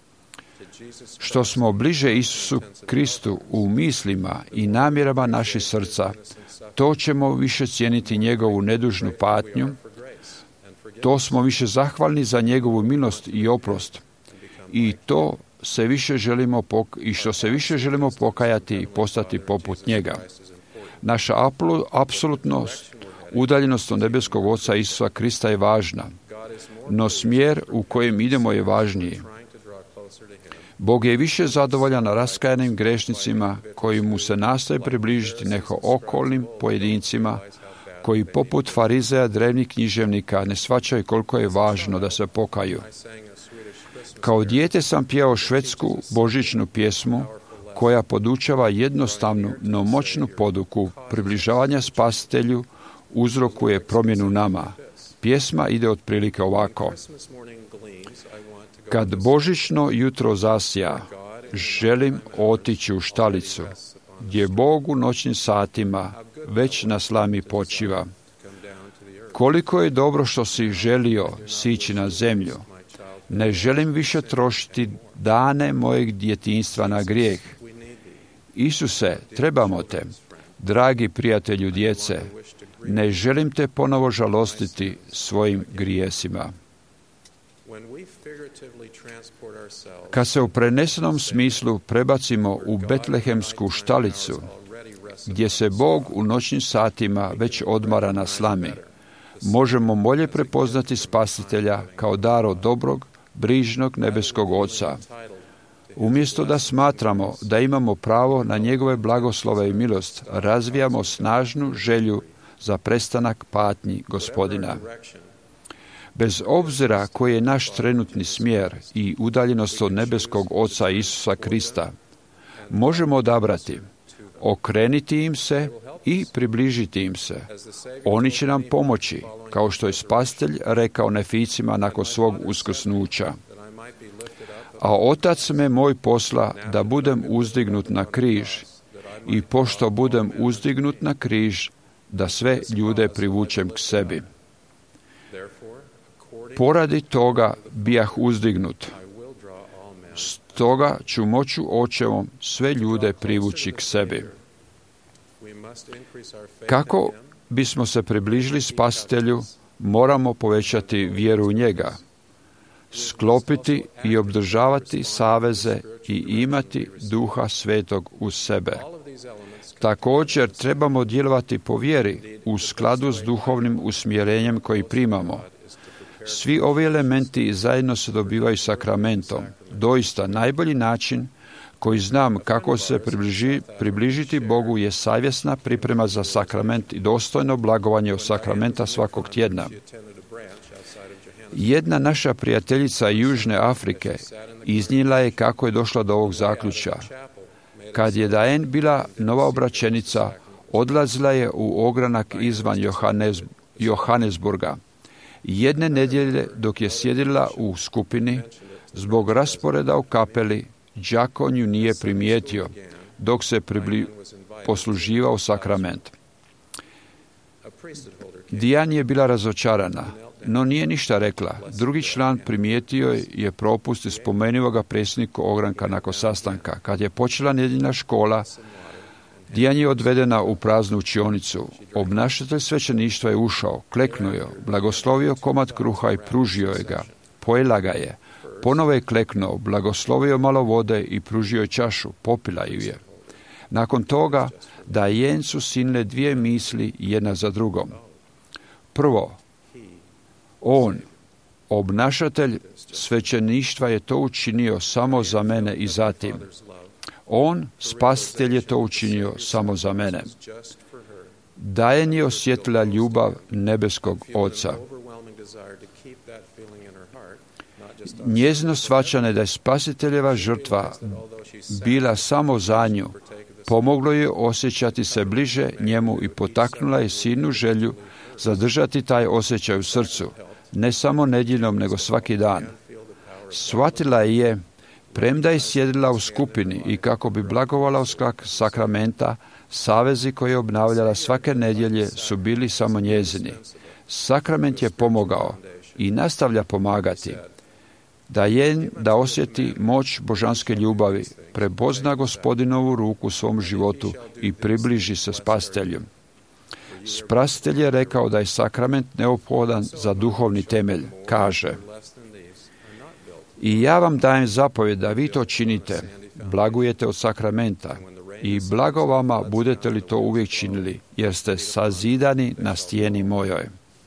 Što smo bliže Isusu Kristu u mislima i namjerama naših srca, to ćemo više cijeniti njegovu nedužnu patnju, to smo više zahvalni za njegovu milost i oprost. I to se više želimo pok- i što se više želimo pokajati i postati poput njega. Naša aplu- apsolutnost, udaljenost od nebeskog Oca Isusa Krista je važna, no smjer u kojem idemo je važniji. Bog je više zadovoljan raskajanim grešnicima koji mu se nastoje približiti nego okolnim pojedincima koji poput farizeja, drevnih književnika ne shvaćaju koliko je važno da se pokaju. Kao dijete sam pjevao švedsku božićnu pjesmu koja podučava jednostavnu, no moćnu poduku približavanja spasitelju, uzrokuje promjenu nama. Pjesma ide otprilike ovako. Kad božićno jutro zasja, želim otići u štalicu, gdje Bog u noćnim satima već na slami počiva. Koliko je dobro što si želio sići na zemlju. Ne želim više trošiti dane mojeg djetinjstva na grijeh. Isuse, trebamo te. Dragi prijatelju djece, ne želim te ponovo žalostiti svojim grijesima. Kad se u prenesenom smislu prebacimo u betlehemsku štalicu, gdje se Bog u noćnim satima već odmara na slami, možemo bolje prepoznati Spasitelja kao dar od dobrog, brižnog nebeskog Oca. Umjesto da smatramo da imamo pravo na njegove blagoslove i milost, razvijamo snažnu želju za prestanak patnji Gospodina. Bez obzira koji je naš trenutni smjer i udaljenost od nebeskog Oca Isusa Krista, možemo odabrati, okreniti im se i približiti im se. Oni će nam pomoći, kao što je Spasitelj rekao Neficima nakon svog uskrsnuća. A Otac me moj posla da budem uzdignut na križ, i pošto budem uzdignut na križ, da sve ljude privučem k sebi. Poradi toga bijah uzdignut. Stoga ću moću Očevom sve ljude privući k sebi. Kako bismo se približili Spasitelju, moramo povećati vjeru u njega, sklopiti i obdržavati saveze i imati Duha Svetog uz sebe. Također trebamo djelovati po vjeri u skladu s duhovnim usmjerenjem koji primamo. Svi ovi elementi zajedno se dobivaju sakramentom. Doista, najbolji način koji znam kako se približi, približiti Bogu je savjesna priprema za sakrament i dostojno blagovanje od sakramenta svakog tjedna. Jedna naša prijateljica Južne Afrike iznijela je kako je došla do ovog zaključka. Kad je Daen bila nova obraćenica, odlazila je u ogranak izvan Johannes, Johannesburga. Jedne nedjelje dok je sjedila u skupini, zbog rasporeda u kapeli, đakon ju nije primijetio dok se pribli, posluživao sakrament. Dijan je bila razočarana, no nije ništa rekla. Drugi član primijetio je propust i spomenuo ga predsjedniku ogranka nakon sastanka. Kad je počela nedjeljna škola, Dijan je odvedena u praznu učionicu. Obnašatelj svećeništva je ušao, kleknuo je, blagoslovio komad kruha i pružio je ga. Pojela ga je. Ponovo je kleknuo, blagoslovio malo vode i pružio je čašu, popila ju je. Nakon toga, Dajen su sinile dvije misli jedna za drugom. Prvo, on, obnašatelj svećeništva, je to učinio samo za mene i zatim. On, Spasitelj, je to učinio samo za mene. Dajen je osjetila ljubav nebeskog Oca. Njezino shvaćanje da je Spasiteljeva žrtva bila samo za nju, pomoglo je osjećati se bliže njemu i potaknula je silnu želju zadržati taj osjećaj u srcu, ne samo nedjeljom, nego svaki dan. Shvatila je, premda je sjedila u skupini i kako bi blagovala u skak sakramenta, savezi koje je obnavljala svake nedjelje su bili samo njezini. Sakrament je pomogao i nastavlja pomagati. Da je da osjeti moć božanske ljubavi, prepozna Gospodinovu ruku u svom životu i približi se Spasitelju. Spasitelj je rekao da je sakrament neophodan za duhovni temelj. Kaže: i ja vam dajem zapovjed da vi to činite, blagujete od sakramenta i blago vama budete li to uvijek činili, jer ste sazidani na stijeni mojoj.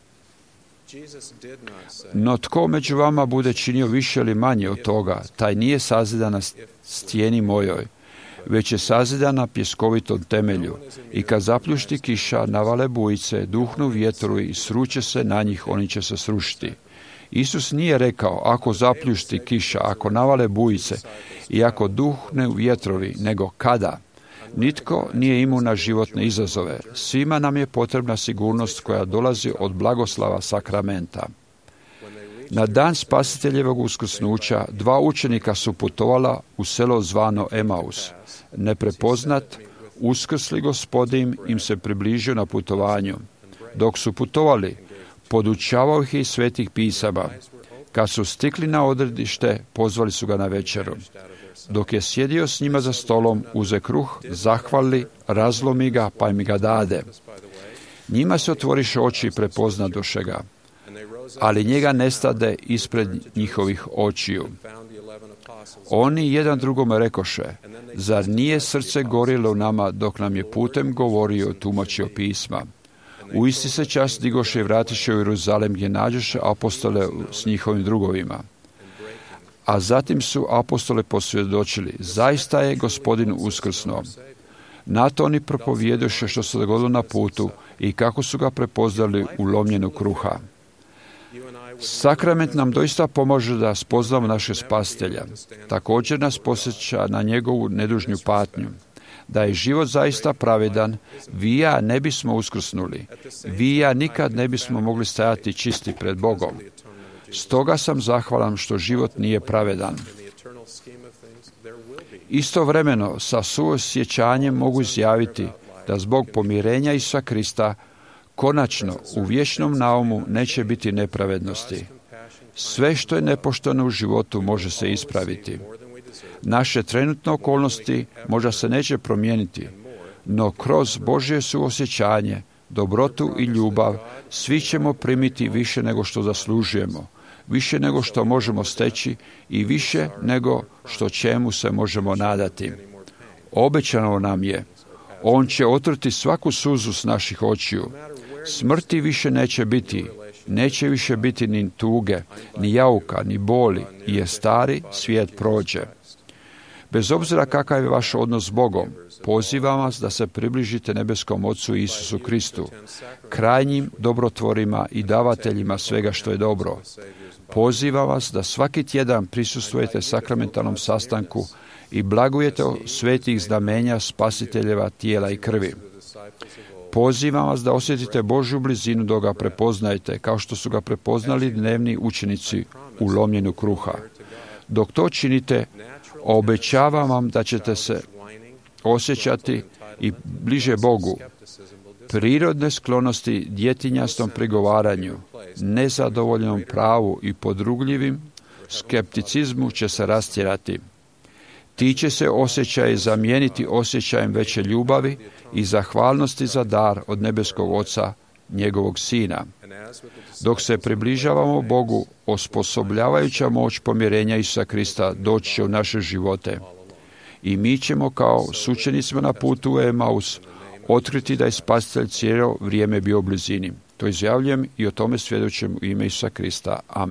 No tko među vama bude činio više ili manje od toga, taj nije sazidan na stijeni mojoj, već je sazidan na pjeskovitom temelju. I kad zapljušti kiša, navale bujice, duhnu vjetru i sruče se na njih, oni će se srušiti. Isus nije rekao ako zapljušti kiša, ako navale bujice i ako duhne vjetrovi, nego kada. Nitko nije imun na životne izazove. Svima nam je potrebna sigurnost koja dolazi od blagoslava sakramenta. Na dan Spasiteljevog uskrsnuća dva učenika su putovala u selo zvano Emaus. Neprepoznat, uskrsli Gospodin im se približio na putovanju. Dok su putovali, podučavao ih iz svetih pisama. Kad su stigli na odredište, pozvali su ga na večeru. Dok je sjedio s njima za stolom, uze kruh, zahvali, razlomi ga, pa mi ga dade. Njima se otvoriše oči i prepoznadoše ga, ali njega nestade ispred njihovih očiju. Oni jedan drugome rekoše, zar nije srce gorilo u nama dok nam je putem govorio, tumačio pisma? U isti se čas digoše i vratiše u Jeruzalem gdje nađoše apostole s njihovim drugovima. A zatim su apostole posvjedočili, zaista je Gospodin uskrsnuo. Na to oni propovjedoše što se dogodilo na putu i kako su ga prepoznali u lomljenju kruha. Sakrament nam doista pomaže da spoznamo naše spasitelja. Također nas posjeća na njegovu nedužnju patnju. Da je život zaista pravedan, vi i ja ne bismo uskrsnuli. Vi i ja nikad ne bismo mogli stajati čisti pred Bogom. Stoga sam zahvalan što život nije pravedan. Istovremeno sa suosjećanjem mogu izjaviti da zbog pomirenja Isusa Krista konačno u vječnom naumu neće biti nepravednosti. Sve što je nepošteno u životu može se ispraviti. Naše trenutne okolnosti možda se neće promijeniti, no kroz Božje suosjećanje, dobrotu i ljubav svi ćemo primiti više nego što zaslužujemo, više nego što možemo steći i više nego što čemu se možemo nadati. Obećano nam je, on će otrti svaku suzu s naših očiju. Smrti više neće biti, neće više biti ni tuge, ni jauka, ni boli, jer stari svijet prođe. Bez obzira kakav je vaš odnos s Bogom, pozivam vas da se približite nebeskom Ocu Isusu Kristu, krajnjim dobrotvorima i davateljima svega što je dobro. Pozivam vas da svaki tjedan prisustvujete sakramentalnom sastanku i blagujete svetih znamenja spasiteljeva tijela i krvi. Pozivam vas da osjetite Božju blizinu dok ga prepoznajete, kao što su ga prepoznali dnevni učenici u lomljenju kruha. Dok to činite, obećavam vam da ćete se osjećati i bliže Bogu. Prirodne sklonosti djetinjastom prigovaranju, nezadovoljnom pravu i podrugljivim skepticizmu će se rastjerati. Ti će se osjećaje zamijeniti osjećajem veće ljubavi i zahvalnosti za dar od nebeskog Oca, njegovog Sina. Dok se približavamo Bogu, osposobljavajuća moć pomirenja Isusa Krista doći će u naše živote. I mi ćemo kao s učenicima na putu u Emaus otkriti da je Spasitelj cijelo vrijeme bio u blizini. To izjavljujem i o tome svjedočim u ime Isusa Krista. Amen.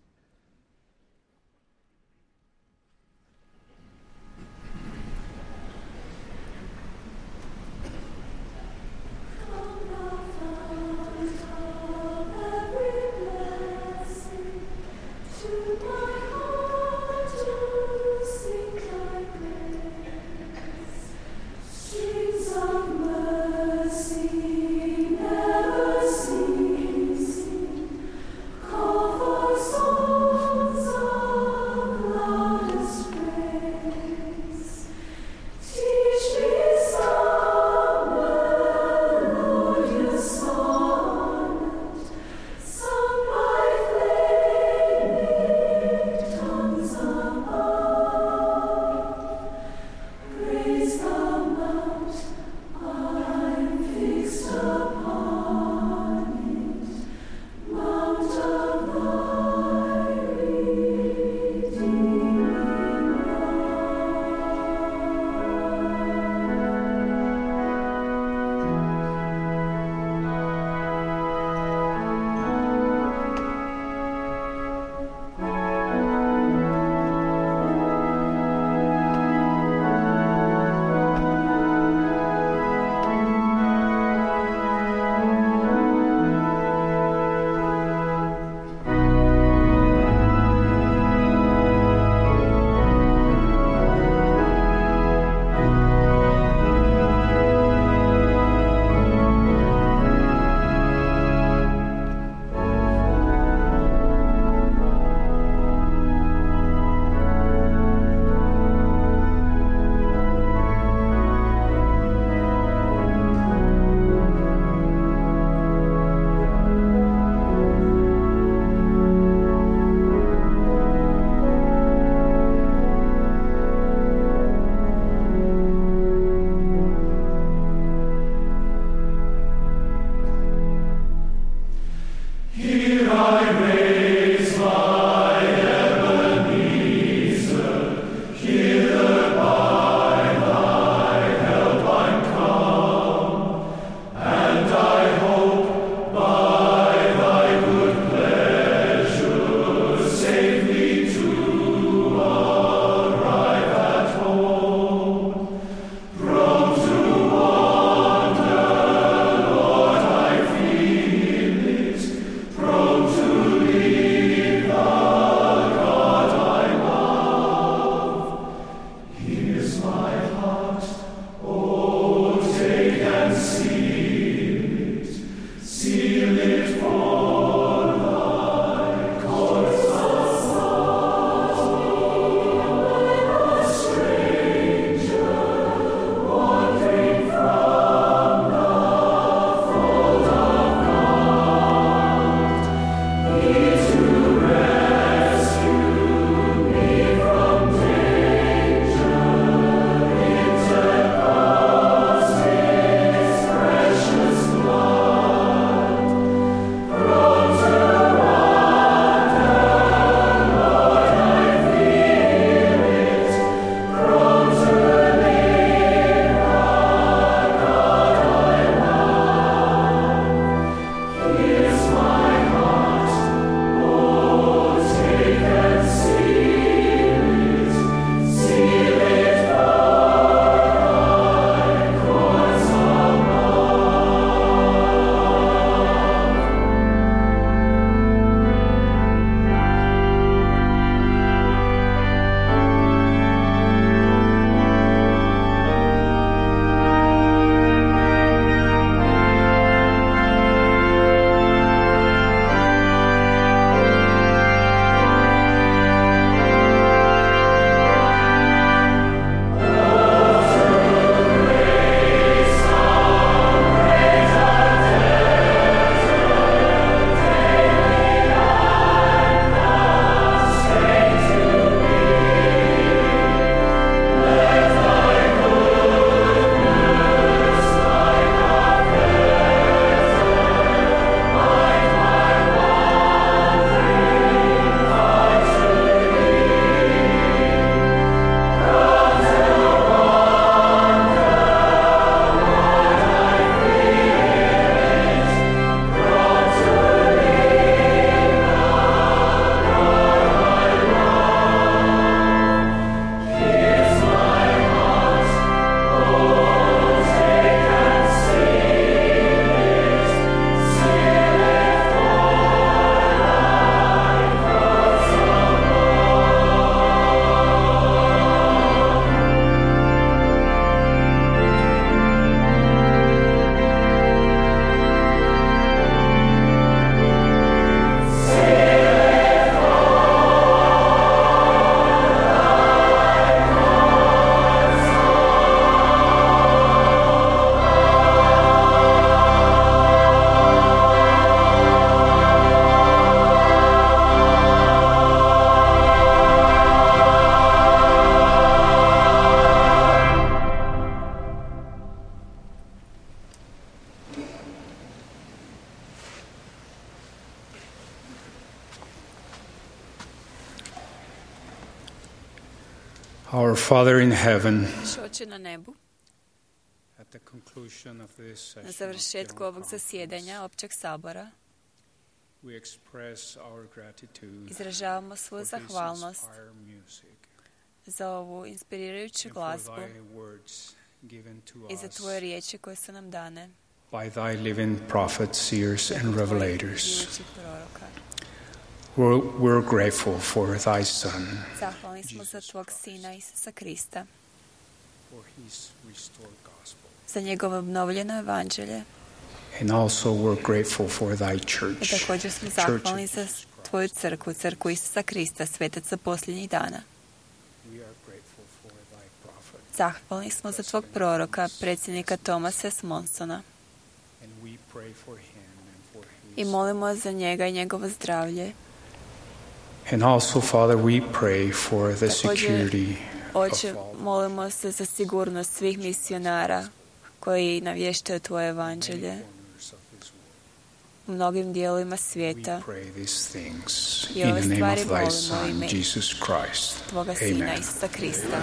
Soul Our Father in heaven, Naš Oče na nebu, at the conclusion of this session na of završetku General ovog zasjedanja općeg sabora, we express our gratitude izražavamo svoju for this zahvalnost inspired music za ovu inspirirajuću and for glazbu thy words given to i za us tvoje riječi koje su nam dane. by thy living prophets, seers, and revelators. Živućih proroka. We're, we're grateful for thy Son, Zahvalni smo za tvog Sina Isusa Krista, for his restored gospel. za njegovo obnovljeno evanđelje. And also we're grateful for thy I church, također smo Church of zahvalni za Jesus Christ. tvoju crkvu, crkvu Isusa Krista, svetaca posljednjih dana. We are grateful for thy prophet. Zahvalni smo za tvog proroka, predsjednika Thomasa S. Monsona. And we pray for him and for his I molimo za njega i njegovo zdravlje. And also, Father, we pray for the Također, security Oče, of all molimo se za sigurnost svih misionara koji navještaju tvoje evanđelje corners of this world. u mnogim dijelovima We svijeta. pray these things I in ove the name stvari of thy molimo u Son, ime Jesus Christ. Tvoga Sina Amen. Isusa Krista.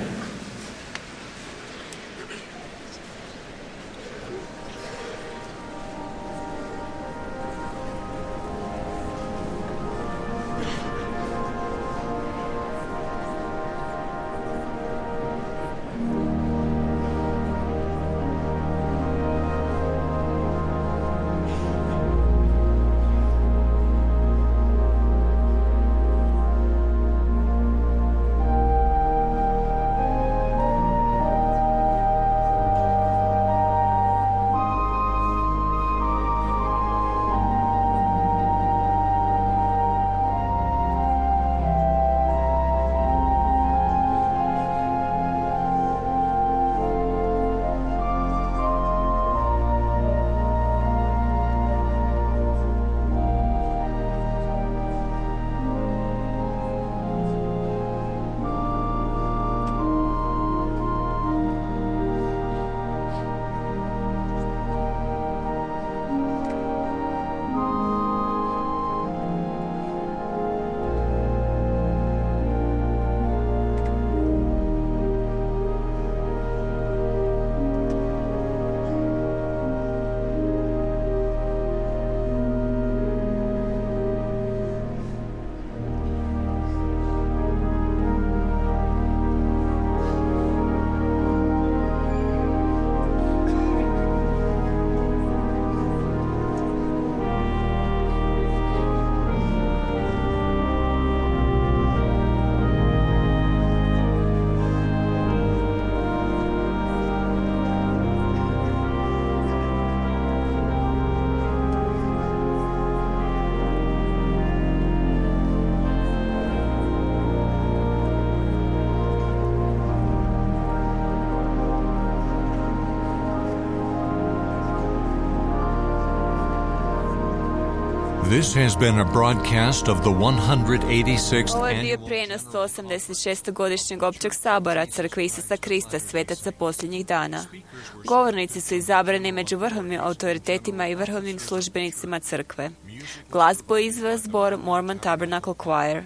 This has been a broadcast of the one hundred eighty-sixth Ovo je bio annual prijenos sto osamdeset šestog godišnjeg općeg sabora Crkve Isusa Krista, svetaca posljednjih dana. Govornici su izabrani među vrhovnim autoritetima i vrhovnim službenicima crkve. Glazbu izveo zbor Mormon Tabernacle Choir.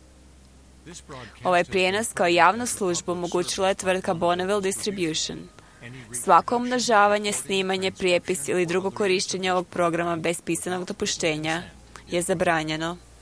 Ovaj prijenos kao javnu službu omogućila je tvrtka Bonneville Distribution. Svako umnožavanje, snimanje, prijepis ili drugo korištenje ovog programa bez pisanog dopuštenja je zabranjeno.